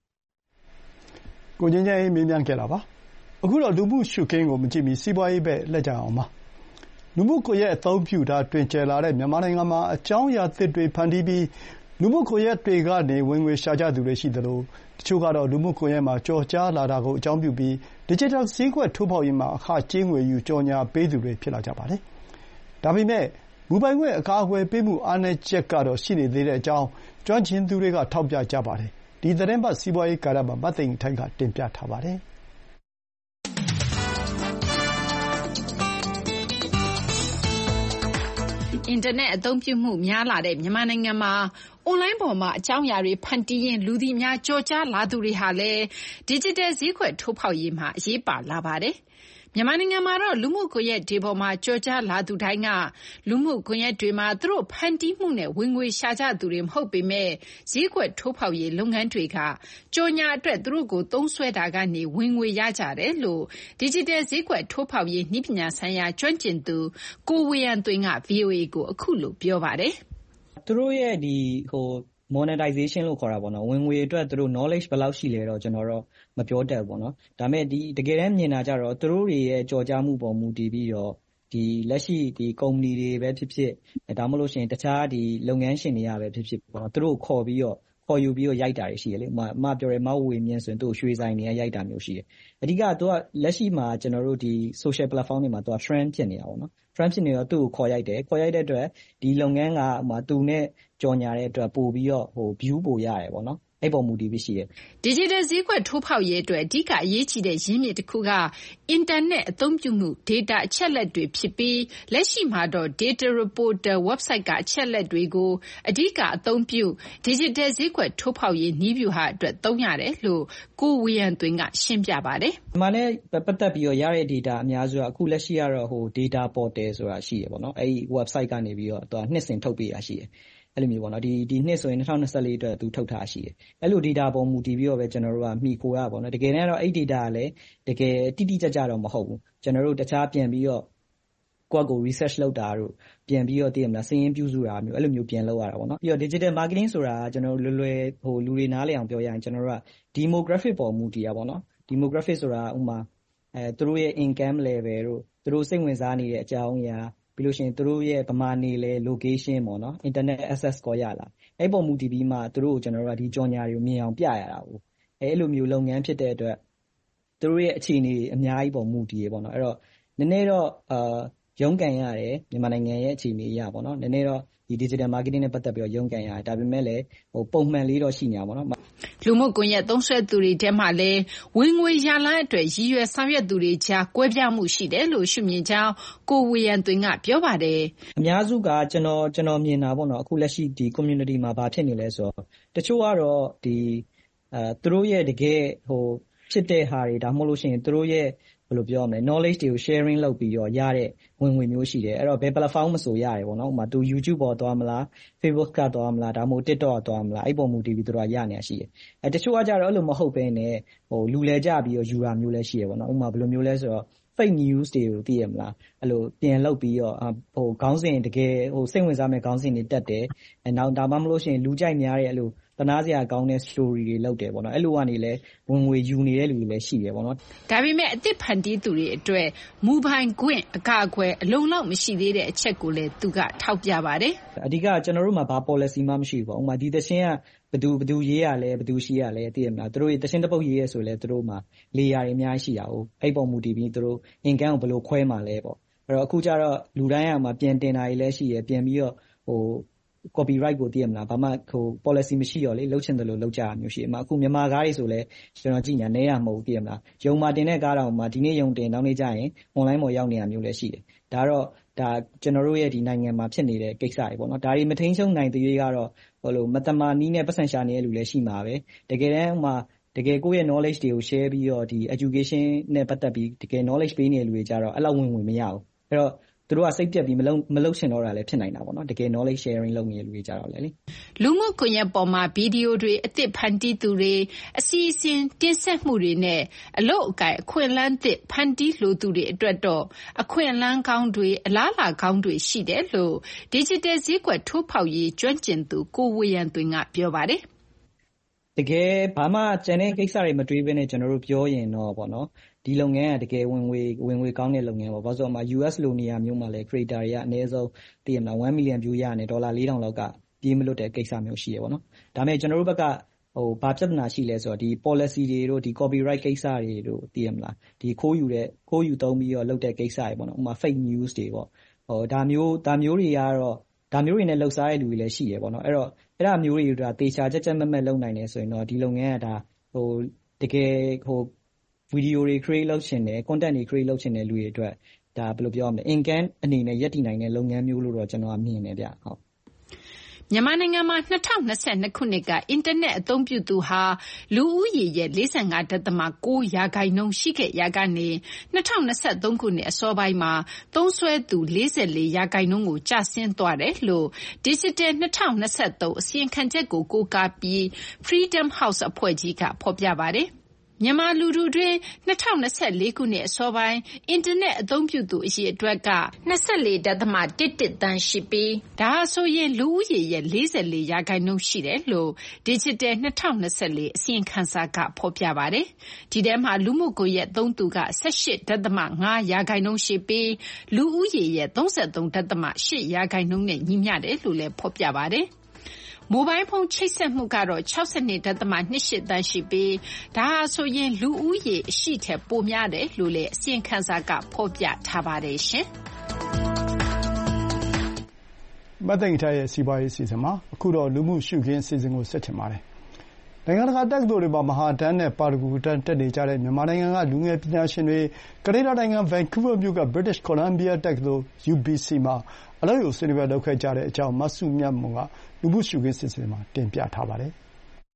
ကိုချင်းချင်းမေးမြန်းခဲ့တာပါအခုတော့လူမှုရှုခင်းကိုမကြည့်မီစီးပွားရေးပဲလက်ကြအောင်ပါလူမှုကွန်ရက်အသုံးပြုတာတွင်ကျယ်လာတဲ့မြန်မာနိုင်ငံမှာအကြောင်းအရာသစ်တွေဖန်တီးပြီးလူမှုကွန်ရက်တွေကနေဝင်ငွေရှာကြသူတွေရှိသလိုတချို့ကတော့လူမှုကွန်ရက်မှာကြော်ကြားလာတာကိုအကြောင်းပြုပြီး digital ဈေးကွက်ထိုးဖောက်ရေးမှာအခကြေးငွေယူကြော်ညာပေးသူတွေဖြစ်လာကြပါတယ်။ဒါပေမဲ့မူပိုင်ခွင့်အကာအကွယ်ပေးမှုအားနည်းချက်ကတော့ရှိနေသေးတဲ့အကြောင်းကျွမ်းကျင်သူတွေကထောက်ပြကြပါတယ်။ဒီသတင်းပတ်စီးပွားရေးကဏ္ဍမှာမသိင်္ဂီထိုက်ကတင်ပြထားပါတယ်။အင်တာနက်အသုံးပြုမှုများလာတဲ့မြန်မာနိုင်ငံမှာအွန်လိုင်းပေါ်မှာအကြောင်းအရာတွေဖန်တီးရင်းလူသိများကြော်ကြားလာသူတွေဟာလည်းဒီဂျစ်တယ်ဈေးကွက်ထိုးဖောက်ရေးမှာအရေးပါလာပါတယ်။မြန်မာနိုင်ငံမှာတော့လူမှုကွန်ရက်တွေပေါ်မှာကြော်ကြားလာသူတိုင်းကလူမှုကွန်ရက်တွေမှာသူတို့ဖန်တီးမှုနဲ့ဝင်ငွေရှာကြသူတွေမဟုတ်ပေမဲ့ဈေးကွက်ထိုးဖောက်ရေးလုပ်ငန်းတွေကကြော်ညာအတွက်သူတို့ကိုသုံးစွဲတာကနေဝင်ငွေရကြတယ်လို့ဒီဂျစ်တယ်ဈေးကွက်ထိုးဖောက်ရေးနည်းပညာဆိုင်ရာကျွမ်းကျင်သူကိုဝေယံသွင်းက ဗွီအိုအေ ကိုအခုလိုပြောပါတယ်။သူတို့ရဲ့ဒီဟိုmonetization လို့ခေါ်တာပေါ့နော်ဝင်ငွေအတွက်သူတို့ knowledge ဘယ်လောက်ရှိလဲတော့ကျွန်တော်တော့မပြောတတ်ဘူးပေါ့နော်ဒါပေမဲ့ဒီတကယ်တမ်းမြင်တာကြတော့သူတို့တွေရဲ့ကြော်ကြားမှုပေါ်မူတည်ပြီးတော့ဒီလက်ရှိဒီကုမ္ပဏီတွေပဲဖြစ်ဖြစ်ဒါမှမဟုတ်ရှင်တခြားဒီလုပ်ငန်းရှင်တွေကပဲဖြစ်ဖြစ်ပေါ့နော်သူတို့ခေါ်ပြီးတော့ခေါ်ယူပြီးတော့ရိုက်တာတွေရှိတယ်လေအမပြောရဲမဝေမြင့်ဆိုရင်သူ့ရွှေဆိုင်တွေကရိုက်တာမျိုးရှိတယ်အဓိကသူကလက်ရှိမှာကျွန်တော်တို့ဒီ social platform တွေမှာသူက trend ဖြစ်နေတာပေါ့နော်trend ဖြစ်နေတော့သူ့ကိုခေါ်ရိုက်တယ်ခေါ်ရိုက်တဲ့အတွက်ဒီလုပ်ငန်းကဟိုသူနဲ့ကြော်ညာတဲ့အတွက်ပို့ပြီးတော့ဟို view ပို့ရတယ်ပေါ့နော်အဲ့ပေါ်မူတည်ပြီးရှိတယ်။ Digital ဈေးကွက်ထိုးဖောက်ရေးအတွက်အဓိကအရေးကြီးတဲ့ရင်းမြစ်တစ်ခုကအင်တာနက်အသုံးပြုမှု data အချက်လက်တွေဖြစ်ပြီးလက်ရှိမှာတော့ Data Reporter website ကအချက်လက်တွေကိုအဓိကအသုံးပြု Digital ဈေးကွက်ထိုးဖောက်ရေးနည်းဗျူဟာအတွက်သုံးရတယ်လို့ကိုဝေယံသွင်းကရှင်းပြပါတယ်။ဒီမှာလည်းပတ်သက်ပြီးတော့ရတဲ့ data အများစုကအခုလက်ရှိကတော့ဟို data portal ဆိုတာရှိရပေါ့နော်။အဲ့ဒီ website ကနေပြီးတော့သူကနှစ်စဉ်ထုတ်ပေးတာရှိတယ်။အဲ့လိုမျိုးပေါ့နော်ဒီဒီနှစ်ဆိုရင်twenty twenty-fourအတွက်သူထုတ်ထားရှိတယ်အဲ့လို data ပေါ်မူတည်ပြီးတော့ပဲကျွန်တော်တို့ကမှီခိုရပါပေါ့နော်တကယ်တမ်းတော့အဲ့ data ကလည်းတကယ်တိတိကျကျတော့မဟုတ်ဘူးကျွန်တော်တို့တခြားပြန်ပြီးတော့ကိုယ့်ကို research လုပ်တာတို့ပြန်ပြီးတော့သိရမလားစာရင်းပြုစုတာမျိုးအဲ့လိုမျိုးပြန်လုပ်ရတာပေါ့နော်ပြီးတော့ digital marketing ဆိုတာကကျွန်တော်တို့လွယ်လွယ်ဟိုလူတွေနားလည်အောင်ပြောရရင်ကျွန်တော်တို့က demographic ပေါ်မူတည်ရပါပေါ့နော် demographic ဆိုတာဥမာအဲသူတို့ရဲ့ income level တို့သူတို့စိတ်ဝင်စားနေတဲ့အကြောင်းအရာပြီးလို့ရှိရင်သူတို့ရဲ့ဗမာနေလဲ location ပေါ့နော် internet access ကိုရလာအဲ့ပေါ်မူတည်ပြီးမှသူတို့ကိုကျွန်တော်တို့ကဒီကြော်ညာတွေကိုမြင်အောင်ပြရတာကိုအဲ့လိုမျိုးလုပ်ငန်းဖြစ်တဲ့အတွက်သူတို့ရဲ့အခြေအနေအများကြီးပေါ်မူတည်ရပေါ့နော်အဲ့တော့နည်းနည်းတော့အာရုန်းကန်ရတယ်မြန်မာနိုင်ငံရဲ့အခြေအနေအရပေါ့နော်နည်းနည်းတော့ဒီ digital marketing နဲ့ပတ်သက်ပြီးတော့ရုန်းကန်ရတယ်ဒါပေမဲ့လည်းဟိုပုံမှန်လေးတော့ရှိနေတာပေါ့နော်လူမှုကွန်ရက်သုံးစွဲသူတွေထဲမှာလည်းဝင်ငွေရလမ်းအတွက်ရည်ရွယ်ဆောင်ရွက်သူတွေကြားကွဲပြားမှုရှိတယ်လို့ရှုမြင်ကြောင်းကိုဝေယံသွင်းကပြောပါတယ်အများစုကကျွန်တော်ကျွန်တော်မြင်တာပေါ့နော်အခုလက်ရှိဒီ community မှာဘာဖြစ်နေလဲဆိုတော့တချို့ကတော့ဒီအဲသူတို့ရဲ့တကယ်ဟိုဖြစ်တဲ့ဟာတွေဒါမှမဟုတ်လို့ရှိရင်သူတို့ရဲ့ဘယ်လိုပြောရမလဲ knowledge တွေကို sharing လုပ်ပြီးတော့ရတဲ့ဝင်ငွေမျိုးရှိတယ်အဲ့တော့ဘယ် platform မဆိုရတယ်ပေါ့နော်ဥပမာသူ YouTube ပေါ်သွားမလား Facebook ကသွားမလားဒါမှမဟုတ် TikTok ကသွားမလားအဲ့ပေါ်မူတည်ပြီးသူတို့ကရနေတာရှိတယ်အဲတချို့ကကြတော့အဲ့လိုမဟုတ်ဘဲနဲ့ဟိုလူလဲကြပြီးတော့ယူတာမျိုးလည်းရှိရပေါ့နော်ဥပမာဘယ်လိုမျိုးလဲဆိုတော့ fake news တွေကိုသိရမလားအဲ့လိုပြင်လုပ်ပြီးတော့ဟိုခေါင်းစဉ်တကယ်ဟိုစိတ်ဝင်စားမဲ့ခေါင်းစဉ်တွေတက်တယ်အဲနောက်ဒါမှမဟုတ်ရှင်လူကြိုက်များတဲ့အဲ့လိုတနာစရာကောင်းတဲ့ story တွေလုပ်တယ်ပေါ့နော်အဲ့လိုကနေလဲဝင်ငွေယူနေတဲ့လူတွေလည်းရှိတယ်ပေါ့နော်ဒါပေမဲ့အသစ်ဖန်တီးသူတွေအတွက်မူပိုင်ခွင့်အကာအကွယ်အလုံလောက်မရှိသေးတဲ့အချက်ကိုလည်းသူကထောက်ပြပါတယ်အဓိကကျွန်တော်တို့မှာဘာ policy မှမရှိဘူးပေါ့ဥပမာဒီသရှင်ကဘယ်သူဘယ်သူရေးရလဲဘယ်သူရှိရလဲသိရမလားသူတို့သရှင်တစ်ပုတ်ရေးရဆိုလဲသူတို့မှာလေယာတွေအများကြီးရှိတာ哦အဲ့ပေါ်မူတည်ပြီးသူတို့ income ကိုဘယ်လိုခွဲမှာလဲပေါ့အဲ့တော့အခုကျတော့လူတိုင်းကမှပြန်တင်တာတွေလည်းရှိရပြန်ပြီးတော့ဟိုcopyright ကိုသိရမလားဘာမှဟို policy မရှိတော့လေလှုပ်ချင်တယ်လို့လှုပ်ကြတာမျိုးရှိတယ်။အခုမြန်မာကားတွေဆိုလဲကျွန်တော်ကြည့်ညာနေရမဟုတ်သိရမလား။ယုံမာတင်တဲ့ကားတောင်မှဒီနေ့ယုံတင်နောက်နေ့ကျရင် online ပေါ်ရောက်နေတာမျိုးလည်းရှိတယ်။ဒါတော့ဒါကျွန်တော်တို့ရဲ့ဒီနိုင်ငံမှာဖြစ်နေတဲ့ကိစ္စတွေပေါ့နော်။ဒါတွေမထိန်ချုံနိုင်တဲ့ရေးကတော့ဟိုလိုမတမာနီးနဲ့ပတ်စံရှာနေတဲ့လူလည်းရှိမှာပဲ။တကယ်တမ်းဟိုမှာတကယ်ကိုယ့်ရဲ့ knowledge တွေကို share ပြီးတော့ဒီ education နဲ့ပတ်သက်ပြီးတကယ် knowledge ပေးနေတဲ့လူတွေကြတော့အဲ့လောက်ဝင်ဝင်မရဘူး။အဲ့တော့သူတို့ကစိတ်ပြက်ပြီးမလုံမလုံချင်တော့တာလည်းဖြစ်နိုင်တာပေါ့နော်တကယ် knowledge sharing လုပ်နေတဲ့လူတွေကြတော့လေလူမှုကွန်ရက်ပေါ်မှာဗီဒီယိုတွေအသစ်ဖန်တီးသူတွေအစီအစဉ်တင်ဆက်မှုတွေနဲ့အလို့အကိုင်အခွင့်အလမ်းသစ်ဖန်တီးလိုသူတွေအတွက်တော့အခွင့်အလမ်းကောင်းတွေအလားအလာကောင်းတွေရှိတယ်လို့ digital ဈေးကွက်ထိုးဖောက်ရေးကျွမ်းကျင်သူကိုဝေယံသွင်းကပြောပါတယ်တကယ်ဘာမှကျန်တဲ့ကိစ္စတွေမတွေးဘဲနဲ့ကျွန်တော်တို့ပြောရင်တော့ပေါ့နော်ဒီလုပ်ငန်းကတကယ်ဝင်ငွေဝင်ငွေကောင်းတဲ့လုပ်ငန်းပေါ့ဘာလို့ဆိုတော့ U S လိုနေရာမျိုးမှာလည်း creator တွေကအနည်းဆုံးသိရမလားone million view ရနေဒေါ်လာfour thousandလောက်ကပြေးမလွတ်တဲ့ကိစ္စမျိုးရှိရပေါ့နော်ဒါပေမဲ့ကျွန်တော်တို့ဘက်ကဟိုဘာပြဿနာရှိလဲဆိုတော့ဒီ policy တွေတို့ဒီ copyright ကိစ္စတွေတို့သိရမလားဒီခိုးယူတဲ့ခိုးယူသုံးပြီးတော့လုပ်တဲ့ကိစ္စတွေပေါ့နော်ဥပမာ fake news တွေပေါ့ဟိုဒါမျိုးဒါမျိုးတွေကတော့ဒါမျိုးတွေနဲ့လှုပ်ရှားတဲ့လူတွေလည်းရှိရပေါ့နော်အဲ့တော့အဲ့ဒါမျိုးတွေကတေချာကြက်ကြက်မက်မက်လုပ်နိုင်တယ်ဆိုရင်တော့ဒီလုပ်ငန်းကဒါဟိုတကယ်ဟိုဗီဒီယိုတွေ create လုပ်ချင်တယ် content တွေ create လုပ်ချင်တဲ့လူတွေအတွက်ဒါဘယ်လိုပြောရမလဲ income အနေနဲ့ရပ်တည်နိုင်တဲ့လုပ်ငန်းမျိုးလို့တော့ကျွန်တော်ကမြင်တယ်ဗျဟုတ်မြန်မာနိုင်ငံမှာ၂၀၂၂ခုနှစ်ကအင်တာနက်အသုံးပြုသူဟာလူဦးရေရဲ့ ၄၅.၉ ရာခိုင်နှုန်းရှိခဲ့ရာကနေ၂၀၂၃ခုနှစ်အစောပိုင်းမှာသုံးစွဲသူ၄၄ရာခိုင်နှုန်းကိုကျဆင်းသွားတယ်လို့ Digital ၂၀၂၃အစီရင်ခံချက်ကိုကိုးကားပြီး Freedom House အဖွဲ့ကြီးကဖော်ပြပါတယ်။မြန်မာလူထုတွင်း၂၀၂၄ခုနှစ်အစောပိုင်းအင်တာနက်အသုံးပြုသူအရေအတွက်က၂၄.၁၁ သန်းရှိပြီးဒါဟာဆိုရင်လူဦးရေရဲ့၄၄ရာခိုင်နှုန်းရှိတယ်လို့ Digital ၂၀၂၄အစီရင်ခံစာကဖော်ပြပါတယ်။ဒီထဲမှာလူမှုကွန်ရက်သုံးသူက၁၈.၅ ရာခိုင်နှုန်းရှိပြီးလူဦးရေရဲ့၃၃.၈ ရာခိုင်နှုန်းနဲ့ညီမျှတယ်လို့လည်းဖော်ပြပါတယ်။မိုဘိုင်းဖုန်းချိတ်ဆက်မှုကတော့၆၂.၂၈ သန်းရှိပြီးဒါဟာဆိုရင်လူဦးရေအရှိထက်ပိုများတယ်လို့လည်းအစီရင်ခံစာကဖော်ပြထားပါတယ်ရှင်။မသိင်္ဂီထိုက်ရဲ့စီးပွားရေးအစီအစဉ်မှာအခုတော့လူမှုရှုခင်းအစီအစဉ်ကိုဆက်တင်ပါတယ်။နိုင်ငံတကာတက္ကသိုလ်တွေမှာမဟာတန်းနဲ့ပါရဂူတန်းတက်နေကြတဲ့မြန်မာနိုင်ငံကလူငယ်ပညာရှင်တွေကနေဒါနိုင်ငံဗန်ကူးဗာမြို့က British Columbia တက္ကသိုလ် ယူ ဘီ စီ မှာအလုပ်ရုံဆွေးနွေးပွဲလုပ်ခဲ့ကြတဲ့အကြောင်းမဆုမြတ်မွန်ကလူမှုရှုခင်းအစီအစဉ်မှာတင်ပြထားပါတယ်။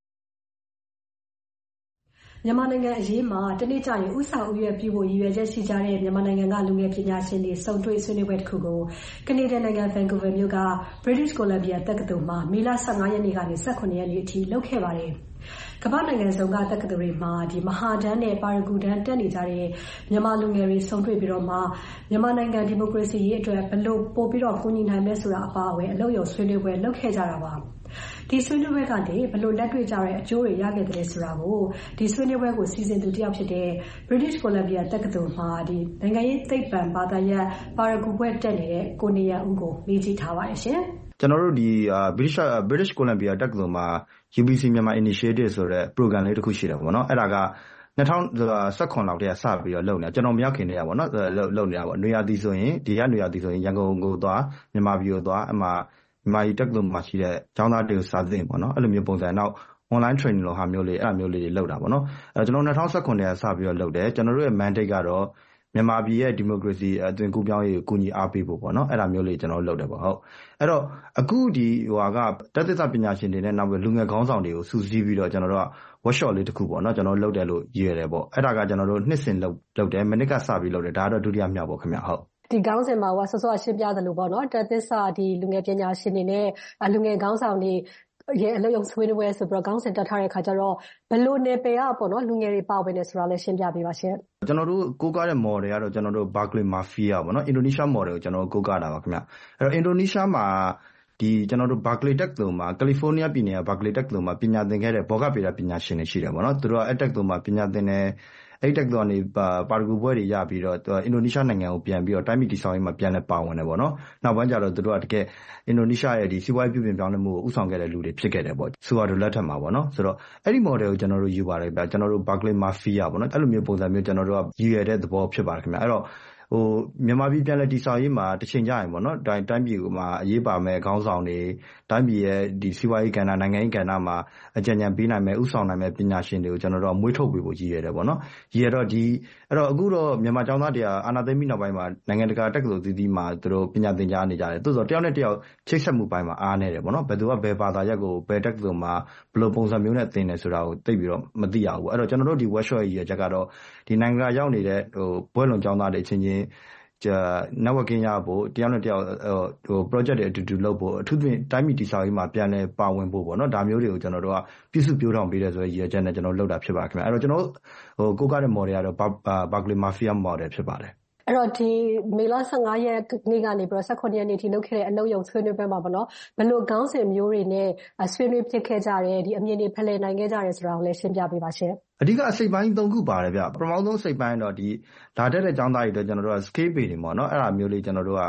မြန်မာနိုင်ငံအရေးမှာတနေ့ကျရင်ဥဆောင်ဥရွက်ပြုဖို့ရည်ရွယ်ချက်ရှိကြတဲ့မြန်မာနိုင်ငံကလူငယ်ပညာရှင်တွေစုံတွေ့ဆွေးနွေးပွဲတစ်ခုကိုကနေဒါနိုင်ငံဗန်ကူးဗာမြို့က British Columbia တက္ကသိုလ်မှာမေလ၁၅ရက်နေ့ကနေ၁၇ရက်နေ့အထိလုပ်ခဲ့ပါတယ်။ကမ္ဘာနိုင်ငံစုံကတက္ကသိုလ်တွေမှာဒီမဟာတန်းနဲ့ပါရဂူတန်းတက်နေကြတဲ့မြန်မာလူငယ်တွေစုံတွေ့ပြီးတော့မှမြန်မာနိုင်ငံဒီမိုကရေစီရေးအတွက်ဘယ်လိုပို့ပြီးတော့ကူညီနိုင်မလဲဆိုတာအပါအဝင်အလုပ်ရုံဆွေးနွေးပွဲလုပ်ခဲ့ကြတာပါ။ဒီဆွေးနွေးပွဲကနေဘယ်လိုလက်တွေ့ကြတဲ့အကျိုးတွေရခဲ့တယ်ဆိုတာကိုဒီဆွေးနွေးပွဲကိုစီစဉ်သူတယောက်ဖြစ်တဲ့ British Columbia တက္ကသိုလ်မှာဒီနိုင်ငံရေးသိပ္ပံဘာသာရပ်ပါရဂူဘွဲ့တက်နေတဲ့ကိုနေရဦးကိုမေးကြည့်ထားပါတယ်ရှင်။ကျွန်တော်တို့ဒီ British British Columbia တက္ကသိုလ်မှာ ယူ ဘီ စီ မြန်မာ Initiative ဆိုတဲ့ program လေးတစ်ခုရှိတယ်ပေါ့နော်အဲ့ဒါက၂၀၁၇လောက်တည်းကစပြီးတော့လုပ်နေတာကျွန်တော်မရောက်ခင်တည်းကပေါ့နော်လုပ်နေတာပေါ့နွေရာသီဆိုရင်ဒီကနွေရာသီဆိုရင်ရန်ကုန်ကိုသွားမြန်မာပြည်ကိုသွားအမှမြန်မာပြည်တက္ကသိုလ်မှာရှိတဲ့ကျောင်းသားတွေကိုစာသင်ပေါ့နော်အဲ့လိုမျိုးပုံစံနောက် online training လိုဟာမျိုးလေးအဲ့လိုမျိုးလေးတွေလုပ်တာပေါ့နော်အဲကျွန်တော်၂၀၁၇တည်းကစပြီးတော့လုပ်တယ်ကျွန်တော်တို့ရဲ့ mandate ကတော့မြန်မာပြည်ရဲ့ဒီမိုကရေစီအသွင်ကူးပြောင်းရေးကိုကူညီအားပေးဖို့ပေါ့နော်အဲ့ဒါမျိုးလေးကျွန်တော်လုပ်တယ်ပေါ့ဟုတ်အဲ့တော့အခုဒီဟိုဟာကတက္ကသိုလ်ပညာရှင်တွေနဲ့နောက်ပြီးလူငယ်ခေါင်းဆောင်တွေကိုစုစည်းပြီးတော့ကျွန်တော်တို့က workshop လေးတစ်ခုပေါ့နော်ကျွန်တော်လုပ်တယ်လို့ရည်ရတယ်ပေါ့အဲ့ဒါကကျွန်တော်တို့နှစ်စဉ်လုပ်လုပ်တယ်မိနစ်ကစပြီးလုပ်တယ်ဒါကတော့ဒုတိယမြောက်ပေါ့ခင်ဗျဟုတ်ဒီခေါင်းစဉ်မှာကဆော့ဆော့ရှင်းပြတယ်လို့ပေါ့နော်တသစ္စာဒီလူငယ်ပညာရှင်တွေနဲ့လူငယ်ခေါင်းဆောင်တွေရဲ့အလုပ်ရုံဆွေးနွေးပွဲဆိုပြီးတော့ခေါင်းစဉ်တက်ထားတဲ့အခါကျတော့ဘယ်လိုနယ်ပယ်ကပေါ့နော်လူငယ်တွေပါဝင်နေဆိုတာလည်းရှင်းပြပေးပါရှင်ကျွန်တော်တို့ကိုးကားတဲ့ model ကတော့ကျွန်တော်တို့ Berkeley Mafia ပေါ့နော် Indonesia model ကိုကျွန်တော်တို့ကိုးကားတာပါခင်ဗျအဲ့တော့ Indonesia မှာဒီကျွန်တော်တို့ Berkeley တက္ကသိုလ်မှာ California ပြည်နယ်က Berkeley တက္ကသိုလ်မှာပညာသင်ခဲ့တဲ့ဘောဂဗေဒပညာရှင်တွေရှိတယ်ပေါ့နော်သူတို့ကအဲ့တက္ကသိုလ်မှာပညာသင်တယ်အဲ့တက္ကသိုလ်ကနေပါရဂူဘွဲတွေရပြီးတော့အင်ဒိုနီးရှားနိုင်ငံကိုပြန်ပြီးတော့တိုင်းပြည်တည်ဆောက်ရေးမှာပြန်လဲပါဝင်တယ်ပေါ့နော်နောက်ပိုင်းကျတော့သူတို့ကတကယ်အင်ဒိုနီးရှားရဲ့ဒီစီးပွားရေးပြုပြင်ပြောင်းလဲမှုကိုဥဆောင်ခဲ့တဲ့လူတွေဖြစ်ခဲ့တယ်ပေါ့ဆူဟာဒိုလက်ထက်မှာပေါ့နော်ဆိုတော့အဲ့ဒီ model ကိုကျွန်တော်တို့ယူပါတယ်ဗျကျွန်တော်တို့ Berkeley Mafia ပေါ့နော်အဲ့လိုမျိုးပုံစံမျိုးကျွန်တော်တို့ကရည်ရတဲ့သဘောဖြစ်ပါတယ်ခင်ဗျအဲ့တော့ဟိုမြန်မာပြည်ပြန်လဲတည်ဆောက်ရေးမှာတစ်ချိန်ကြရင်ပေါ့နော်တိုင်းတိုင်းပြည်မှာအရေးပါမဲ့ခေါင်းဆောင်တွေတိုင်းပြည်ရဲ့ဒီစီးပွားရေးကဏ္ဍနိုင်ငံရေးကဏ္ဍမှာအကြံဉာဏ်ပေးနိုင်မဲ့ဥဆောင်နိုင်မဲ့ပညာရှင်တွေကိုကျွန်တော်တို့မွေးထုတ်ပေးဖို့ရည်ရတယ်ပေါ့နော်ရည်ရတော့ဒီအဲ့တော့အခုတော့မြန်မာကျောင်းသားတွေကအာဏာသိမ်းပြီးနောက်ပိုင်းမှာနိုင်ငံတကာတက္ကသိုလ်သီးသီးမှာသူတို့ပညာသင်ကြားနေကြတယ်သို့သောတယောက်နဲ့တယောက်ချိတ်ဆက်မှုပိုင်းမှာအားနည်းတယ်ပေါ့နော်ဘယ်သူကဘယ်ဘာသာရပ်ကိုဘယ်တက္ကသိုလ်မှာဘယ်လိုပုံစံမျိုးနဲ့သင်တယ်ဆိုတာကိုသိပြီးတော့မသိရဘူးပေါ့အဲ့တော့ကျွန်တော်တို့ဒီ workshop ရဲ့ရည်ရချက်ကတော့ဒီနိုင်ငံကရောက်နေတဲ့ဟိုဘွဲလွန်ကျောင်းသားတွေချင်းချင်းnetworking ရဖို့တယောက်နဲ့တယောက်ဟို project တွေအတူတူလုပ်ဖို့အထူးသဖြင့်တိုင်းပြည်တည်ဆောက်ရေးမှာပြန်လဲပါဝင်ဖို့ပေါ့နော်ဒါမျိုးတွေကိုကျွန်တော်တို့ကပြုစုပြောင်းထောင်ပေးတယ်ဆိုတဲ့ရည်ရွယ်ချက်နဲ့ကျွန်တော်လုပ်တာဖြစ်ပါခင်ဗျအဲ့တော့ကျွန်တော်ဟိုကိုးကားတဲ့ model ကတော့ Berkeley Mafia model ဖြစ်ပါတယ်အဲ့တော့ဒီမေလ၁၅ရက်နေ့ကနေပြီးတော့၁၇ရက်နေ့ထိလုပ်ခဲ့တဲ့အလုပ်ရုံဆွေးနွေးပွဲမှာပေါ့နော်ဘယ်လိုခေါင်းစဉ်မျိုးတွေနဲ့ဆွေးနွေးဖြစ်ခဲ့ကြတယ်ဒီအမြင်တွေဖလှယ်နိုင်ခဲ့ကြတယ်ဆိုတာကိုလည်းရှင်းပြပေးပါရှင်အဓိကအစိပ်ပိုင်းသုံးခုပါတယ်ဗျပထမဆုံးစိပ်ပိုင်းတော့ဒီလာတက်တဲ့ကျောင်းသားတွေတော့ကျွန်တော်တို့က scale ပေးနေပေါ့နော်အဲ့ဒါမျိုးလေးကျွန်တော်တို့က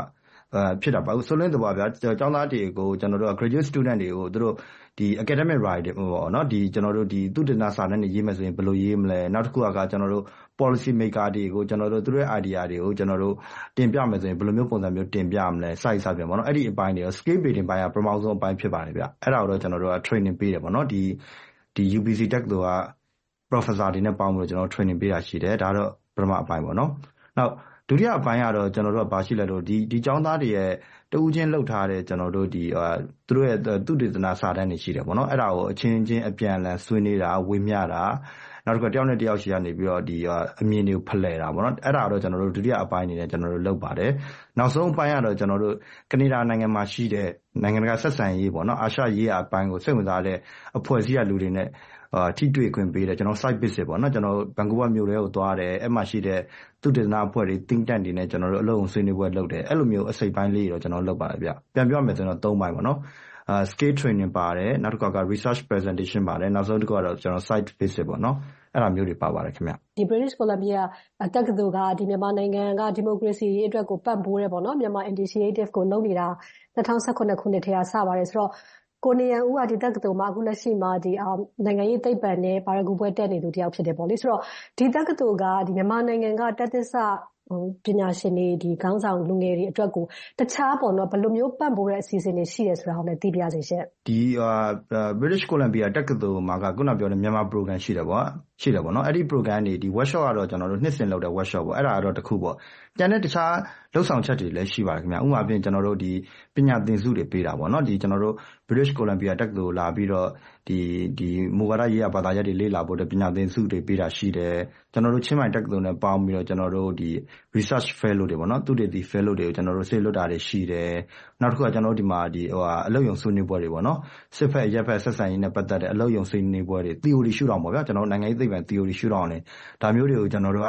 ဖြစ်တာပါဆိုလင်းသဘောဗျာကျောင်းသားတွေကိုကျွန်တော်တို့က graduate student တွေကိုသူတို့ဒီ academic right ပေါ့နော်ဒီကျွန်တော်တို့ဒီသုတေသနစာတမ်းတွေရေးမယ်ဆိုရင်ဘယ်လိုရေးမလဲနောက်တစ်ခုကကျွန်တော်တို့ policy maker တွေကိုကျွန်တော်တို့သူတို့ရဲ့ idea တွေကိုကျွန်တော်တို့တင်ပြမယ်ဆိုရင်ဘယ်လိုမျိုးပုံစံမျိုးတင်ပြမလဲစသဖြင့်ပေါ့နော်အဲ့ဒီအပိုင်းတွေ skill building ပိုင်းကပထမဆုံးအပိုင်းဖြစ်ပါတယ်ဗျအဲ့ဒါကိုတော့ကျွန်တော်တို့က training ပေးတယ်ပေါ့နော်ဒီဒီ U B C Tech တို့က professor တွေနဲ့ပေါင်းပြီးတော့ကျွန်တော် training ပေးတာရှိတယ်ဒါတော့ပထမအပိုင်းပေါ့နော်နောက်ဒုတိယအပိုင်းကတော့ကျွန်တော်တို့ကဘာရှိလဲတော့ဒီဒီကျောင်းသားတွေရဲ့တဦးချင်းလှုပ်ထားတဲ့ကျွန်တော်တို့ဒီသူတို့ရဲ့သုတေသနစာတမ်းတွေရှိတယ်ပေါ့နော်အဲ့ဒါကိုအချင်းချင်းအပြန်အလှန်ဆွေးနွေးတာဝေမျှတာနောက်တစ်ခါတယောက်နဲ့တယောက်ရှိကနေပြီးတော့ဒီအမြင်တွေကိုဖလှယ်တာပေါ့နော်အဲ့ဒါတော့ကျွန်တော်တို့ဒုတိယအပိုင်းအနေနဲ့ကျွန်တော်တို့လုပ်ပါတယ်နောက်ဆုံးအပိုင်းကတော့ကျွန်တော်တို့ကနေဒါနိုင်ငံမှာရှိတဲ့နိုင်ငံတကာဆက်ဆံရေးပေါ့နော်အာရှရေးအပိုင်းကိုစိတ်ဝင်စားတဲ့အဖွဲ့အစည်းအလူတွေနဲ့အာထိတွေ့ခွင့်ပေးတယ်ကျွန်တော် site visit ပေါ့နော်ကျွန်တော်ဘန်ကူးဗားမြို့ထဲကိုသွားတယ်အဲ့မှာရှိတဲ့သုတေသနအဖွဲ့တွေ think tank တွေနဲ့ကျွန်တော်တို့အလုပ်ဆွေးနွေးပွဲလုပ်တယ်အဲ့လိုမျိုးအစိပ်ပိုင်းလေးတွေတော့ကျွန်တော်လုပ်ပါတယ်ဗျပြန်ပြောရမယ်ဆိုတော့သုံးပိုင်းပေါ့နော်အာ skill training ပါတယ်နောက်တစ်ခါက research presentation ပါတယ်နောက်ဆုံးတစ်ခုကတော့ကျွန်တော် site visit ပေါ့နော်အဲ့လိုမျိုးတွေပါပါတယ်ခင်ဗျဒီ British Columbia တက္ကသိုလ်ကဒီမြန်မာနိုင်ငံကဒီမိုကရေစီရေးအတွက်ကိုပံ့ပိုးတယ်ပေါ့နော်မြန်မာ initiative ကိုလုပ်နေတာ၂၀၁၇ခုနှစ်ထဲကစပါတယ်ဆိုတော့ကိုနေရန်ဦးကဒီတက္ကသိုလ်မှာအခုလက်ရှိမှာဒီနိုင်ငံရေးသိပ္ပံနဲ့ပါရဂူပွဲတက်နေသူတယောက်ဖြစ်တယ်ပေါ့လေဆိုတော့ဒီတက္ကသိုလ်ကဒီမြန်မာနိုင်ငံကတက်သစ္စပညာရှင်တွေဒီခေါင်းဆောင်လူငယ်တွေအတွက်ကိုတခြားပေါ့နော်ဘယ်လိုမျိုးပံ့ပိုးတဲ့အစီအစဉ်တွေရှိတယ်ဆိုတာကိုလည်းသိပြစေရှင့်ဒီ British Columbia တက္ကသိုလ်မှာကခုနပြောတဲ့မြန်မာ program ရှိတယ်ပေါ့ရှိတယ်ပေါ့နော်အဲ့ဒီ program တွေဒီ workshop ကတော့ကျွန်တော်တို့နှစ်စဉ်လုပ်တဲ့ workshop ပေါ့အဲ့ဒါကတော့တစ်ခုပေါ့ကျန်တဲ့တခြားလှုပ်ဆောင်ချက်တွေလည်းရှိပါတယ်ခင်ဗျဥပမာအပြင်ကျွန်တော်တို့ဒီပညာသင်စုတွေပေးတာပေါ့နော်ဒီကျွန်တော်တို့ British Columbia တက္ကသိုလ်လာပြီးတော့ဒီဒီမူဝါဒရေးရာဘာသာရပ်တွေလေ့လာဖို့တဲ့ပညာသင်စုတွေပေးတာရှိတယ်ကျွန်တော်တို့ချင်းမိုင်တက္ကသိုလ်နဲ့ပေါင်းပြီးတော့ကျွန်တော်တို့ဒီ research fellow တွေပေါ့နော်သူတွေဒီ fellow တွေကိုကျွန်တော်တို့ဆေးလွတ်တာတွေရှိတယ်နောက်တစ်ခုကကျွန်တော်တို့ဒီမှာဒီဟိုအလုပ်ရုံဆွေးနွေးပွဲတွေပေါ့နော်စစ်ဖက်ရက်ဖက်ဆက်ဆံရေးနဲ့ပတ်သက်တဲ့အလုပ်ရုံဆွေးနွေးပွဲတွေ theory ရှုထောင့်ပေါ့ဗျာကျွန်တော်တို့နိုင်ငံရေးသိပ္ပံ theory ရှုထောင့်နဲ့ဒါမျိုးတွေကိုကျွန်တော်တို့က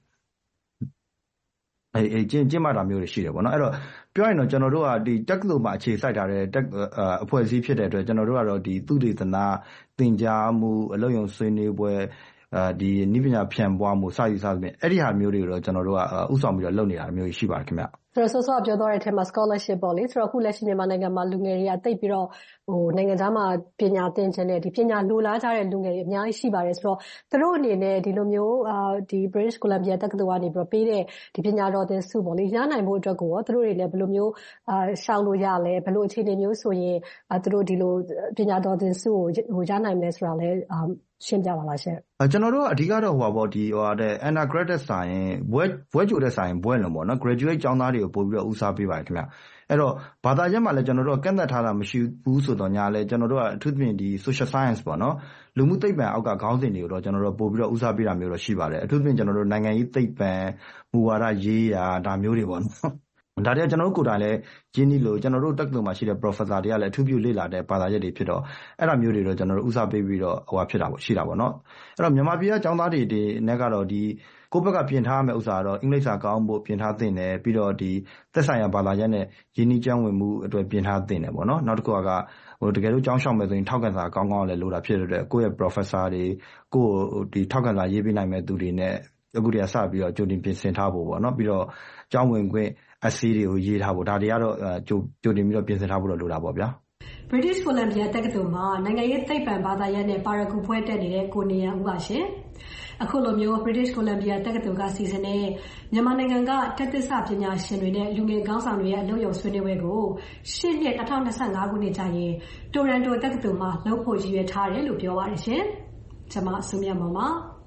အဲအဲကျင့်ကျင့်မှတာမျိုးတွေရှိတယ်ပေါ့နော်အဲ့တော့ပြောရင်တော့ကျွန်တော်တို့ကဒီတက္ကသိုလ်မှာအခြေစိုက်ထားတဲ့တက်အဖွဲ့အစည်းဖြစ်တဲ့အတွက်ကျွန်တော်တို့ကတော့ဒီသုတေသနသင်ကြားမှုအလုပ်ရုံဆွေးနွေးပွဲအဲဒီနိပညာဖြန့်ပွားမှုစသည်စသဖြင့်အဲ့ဒီဟာမျိုးတွေကိုတော့ကျွန်တော်တို့ကဥဆောင်ပြီးတော့လုပ်နေတာမျိုးရှိပါတယ်ခင်ဗျဆိုတော့ဆောဆောပြောတော့တဲ့အထက်မှာ scholarship ပေါ့လေဆိုတော့အခုလက်ရှိမြန်မာနိုင်ငံမှာလူငယ်တွေကတိတ်ပြီးတော့ဟိုနိုင်ငံသားမှာပညာသင်ခြင်းနဲ့ဒီပညာလိုလားကြတဲ့လူငယ်တွေအများကြီးရှိပါတယ်ဆိုတော့သူတို့အနေနဲ့ဒီလိုမျိုးအာဒီ British Columbia တက္ကသိုလ်ကနေပြီးတော့ပေးတဲ့ဒီပညာတော်သင်ဆုပေါ့လေရနိုင်ဖို့အတွက်ကိုရောသူတို့တွေလည်းဘယ်လိုမျိုးအာရှောင်လို့ရလဲဘယ်လိုအခြေအနေမျိုးဆိုရင်အာသူတို့ဒီလိုပညာတော်သင်ဆုကိုဟိုရနိုင်မလဲဆိုတာလည်းအာရှင်းပြပါလားရှင်အဲကျွန်တော်တို့အဓိကတော့ဟိုပါပေါ့ဒီဟိုတဲ့ undergraduate ဆိုင်ဘွဲဘွဲကျိုတဲ့ဆိုင်ဘွဲလုံးပေါ့နော် graduate ကျောင်းသားတွေကိုပို့ပြီးတော့ဦးစားပေးပါတယ်ခင်ဗျအဲ့တော့ဘာသာရပ်မှာလည်းကျွန်တော်တို့ကန့်သက်ထားတာမရှိဘူးဆိုတော့ညာလဲကျွန်တော်တို့ကအထူးသဖြင့်ဒီ social science ပေါ့နော်လူမှုသိပ္ပံအောက်ကခေါင်းစဉ်တွေကိုတော့ကျွန်တော်တို့ပို့ပြီးတော့ဦးစားပေးတာမျိုးတော့ရှိပါတယ်အထူးသဖြင့်ကျွန်တော်တို့နိုင်ငံရေးသိပ္ပံမူဝါဒရေးရာဒါမျိုးတွေပေါ့နော်ဒါတည်းကျွန်တော်တို့ကိုယ်တိုင်လည်းရင်းနှီးလို့ကျွန်တော်တို့တက္ကသိုလ်မှာရှိတဲ့ professor တွေကလည်းအထူးပြုလေ့လာတဲ့ဘာသာရပ်တွေဖြစ်တော့အဲ့ဒါမျိုးတွေတော့ကျွန်တော်တို့ဦးစားပေးပြီးတော့ဟိုဟာဖြစ်တာပေါ့ရှိတာပေါ့နော်အဲ့တော့မြန်မာပြည်ကကျောင်းသားတွေတွေနဲ့ကတော့ဒီကိုယ့်ဘက်ကပြင်ထားမယ့်ဥစ္စာတော့အင်္ဂလိပ်စာကောင်းဖို့ပြင်ထားသင့်တယ်ပြီးတော့ဒီသက်ဆိုင်ရာဘာသာရပ်နဲ့ရင်းနှီးကျွမ်းဝင်မှုအတွက်ပြင်ထားသင့်တယ်ပေါ့နော်နောက်တစ်ခုကဟိုတကယ်လို့ကျောင်းရှောင်မယ်ဆိုရင်ထောက်ခံစာကောင်းကောင်းလည်းလိုတာဖြစ်တဲ့အတွက်ကိုယ့်ရဲ့ professor တွေကိုယ့်ဒီထောက်ခံစာရေးပေးနိုင်မဲ့သူတွေနဲ့အခုတည်းကစပြီးတော့ကြိုတင်ပြင်ဆင်ထားဖို့ပေါ့နော်ပြီးတော့ကျောင်းဝင်ခွင့်အစီအတွေကိုရေးထားဖို့ဒါတွေကတော့ကြိုကြိုတင်ပြီးတော့ပြင်ဆင်ထားဖို့တော့လိုတာပေါ့ဗျာ British Columbia တက္ကသိုလ်မှာနိုင်ငံရေးသိပ္ပံဘာသာရပ်နဲ့ပါရဂူပွဲတက်နေတဲ့ကိုနေရန်ဦးပါရှင်အခုလိုမျိုး British Columbia တက္ကသိုလ်ကစီစဉ်တဲ့မြန်မာနိုင်ငံကတက်သစ္စပညာရှင်တွေနဲ့လူငယ်ခေါင်းဆောင်တွေရဲ့အလုပ်ရုံဆွေးနွေးပွဲကိုရှေ့နှစ်၂၀၂၅ခုနှစ်ကျရင်တိုရန်တိုတက္ကသိုလ်မှာလုပ်ဖို့ရည်ရွယ်ထားတယ်လို့ပြောပါတယ်ရှင်ကျွန်မအစုမြတ်မောင်ပါ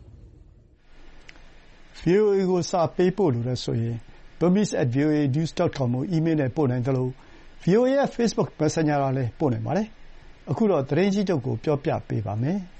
ဗီအိုအေ ကိုစာပေးပို့လို့လည်းဆိုရင် burmese at v o a news dot com ကို email နဲ့ပို့နိုင်တယ်လို့ ဗီအိုအေ ရဲ့ Facebook Messenger ကလည်းပို့နိုင်ပါတယ်။အခုတော့သတင်းကြီးချုပ်ကိုပြောပြပေးပါမယ်။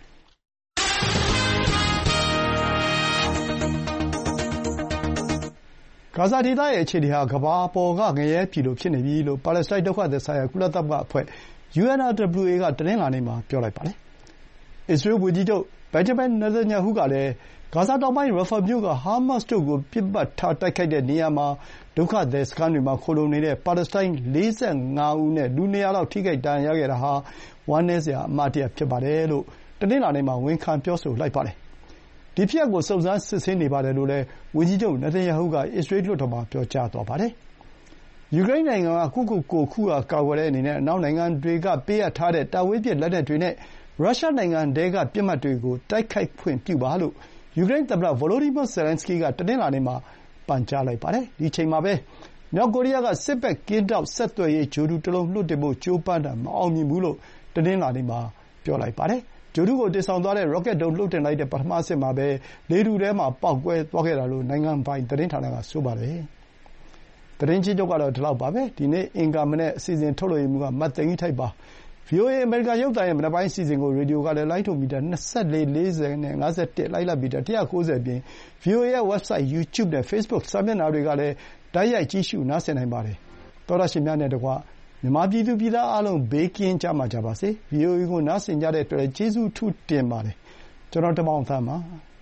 ဂါဇာဒေသရဲ့အခြေအနေဟာကမ္ဘာပေါ်ကငရဲပြည်လိုဖြစ်နေပြီလို့ပါလက်စတိုင်းဒုက္ခသည်ဆိုင်ရာကုလသမဂ္ဂအဖွဲ့ U N R W A ကတနင်္လာနေ့မှာပြောလိုက်ပါတယ်။အစ္စရေးဝန်ကြီးချုပ်ဘင်ဂျမင်နေသန်ယာဟုကလည်းဂါဇာတောင်ပိုင်းရာဖာမြို့ကဟာမတ်စ်တို့ကိုပစ်မှတ်ထားတိုက်ခိုက်တဲ့နေရာမှာဒုက္ခသည်စခန်းတွေမှာခိုလှုံနေတဲ့ပါလက်စတိုင်းလေးဆယ့်ငါးဦးနဲ့လူနှစ်ရာလောက်ထိခိုက်ဒဏ်ရာရခဲ့တာဟာဝမ်းနည်းစရာအမှားတရဖြစ်ပါတယ်လို့တနင်္လာနေ့မှာဝန်ခံပြောဆိုလိုက်ပါတယ်။ဒီဖြစ်ရပ်ကိုစုံစမ်းစစ်ဆေးနေပါတယ်လို့လည်းဝန်ကြီးချုပ်နေသန်ယာဟုကအစ္စရေးလွှတ်တော်မှာပြောကြားသွားပါတယ်။ယူကရိန်းနိုင်ငံကကိုယ့်ကိုယ်ကိုခုခံကာကွယ်တဲ့အနေနဲ့အနောက်နိုင်ငံတွေကပေးအပ်ထားတဲ့တာဝေးပစ်လက်နက်တွေနဲ့ရုရှားနိုင်ငံထဲကပစ်မှတ်တွေကိုတိုက်ခိုက်ခွင့်ပြုပါလို့ယူကရိန်းသမ္မတ Volodymyr Zelenskyy ကတနင်္လာနေ့မှာပန်ကြားလိုက်ပါတယ်။ဒီအချိန်မှာပဲမြောက်ကိုရီးယားကစစ်ဘက်ကင်းထောက်ဆက်သွယ်ရေးဂြိုဟ်တုတလုံးလွှတ်တင်ဖို့ကြိုးပမ်းတာမအောင်မြင်ဘူးလို့တနင်္လာနေ့မှာပြောလိုက်ပါတယ်။ဂြိုဟ်တုကိုတင်ဆောင်သွားတဲ့ rocket ဒုံးလွှတ်တင်လိုက်တဲ့ပထမအဆင့်မှာပဲလေထုထဲမှာပေါက်ကွဲသွားခဲ့တာလို့နိုင်ငံပိုင်သတင်းဌာနကဆိုပါတယ်။သတင်းကြီးချုပ်ကတော့ဒီလောက်ပါပဲ။ဒီနေ့အင်္ဂါမနက်အစီအစဉ်ထုတ်လွှင့်ရေးမှူးကမတ်သိန်းကြီးထိုက်ပါ။ ဗွီအိုအေ အမေရိကန်ရုပ်သံရဲ့မနက်ပိုင်းအစီအစဉ်ကိုရေဒီယိုကလည်းလိုင်းထုတ်မီတာ၂၄၊၄၀နဲ့၅၁၊လိုက်လံမီတာ၁၉၀ အပြင် ဗွီအိုအေရဲ့ဝက်ဘ်ဆိုက်၊ YouTube နဲ့ Facebook စာမျက်နှာတွေကလည်းတိုက်ရိုက်ကြည့်ရှုနားဆင်နိုင်ပါတယ်။သောတရှင်များနဲ့တကွမြန်မာပြည်သူပြည်သားအားလုံးဘေးကင်းကြပါစေ။ ဗွီအိုအေကိုနားဆင်ကြတဲ့အတွက်ကျေးဇူးအထူးတင်ပါတယ်။ကျွန်တော်တင်မောင်သန်းပါ။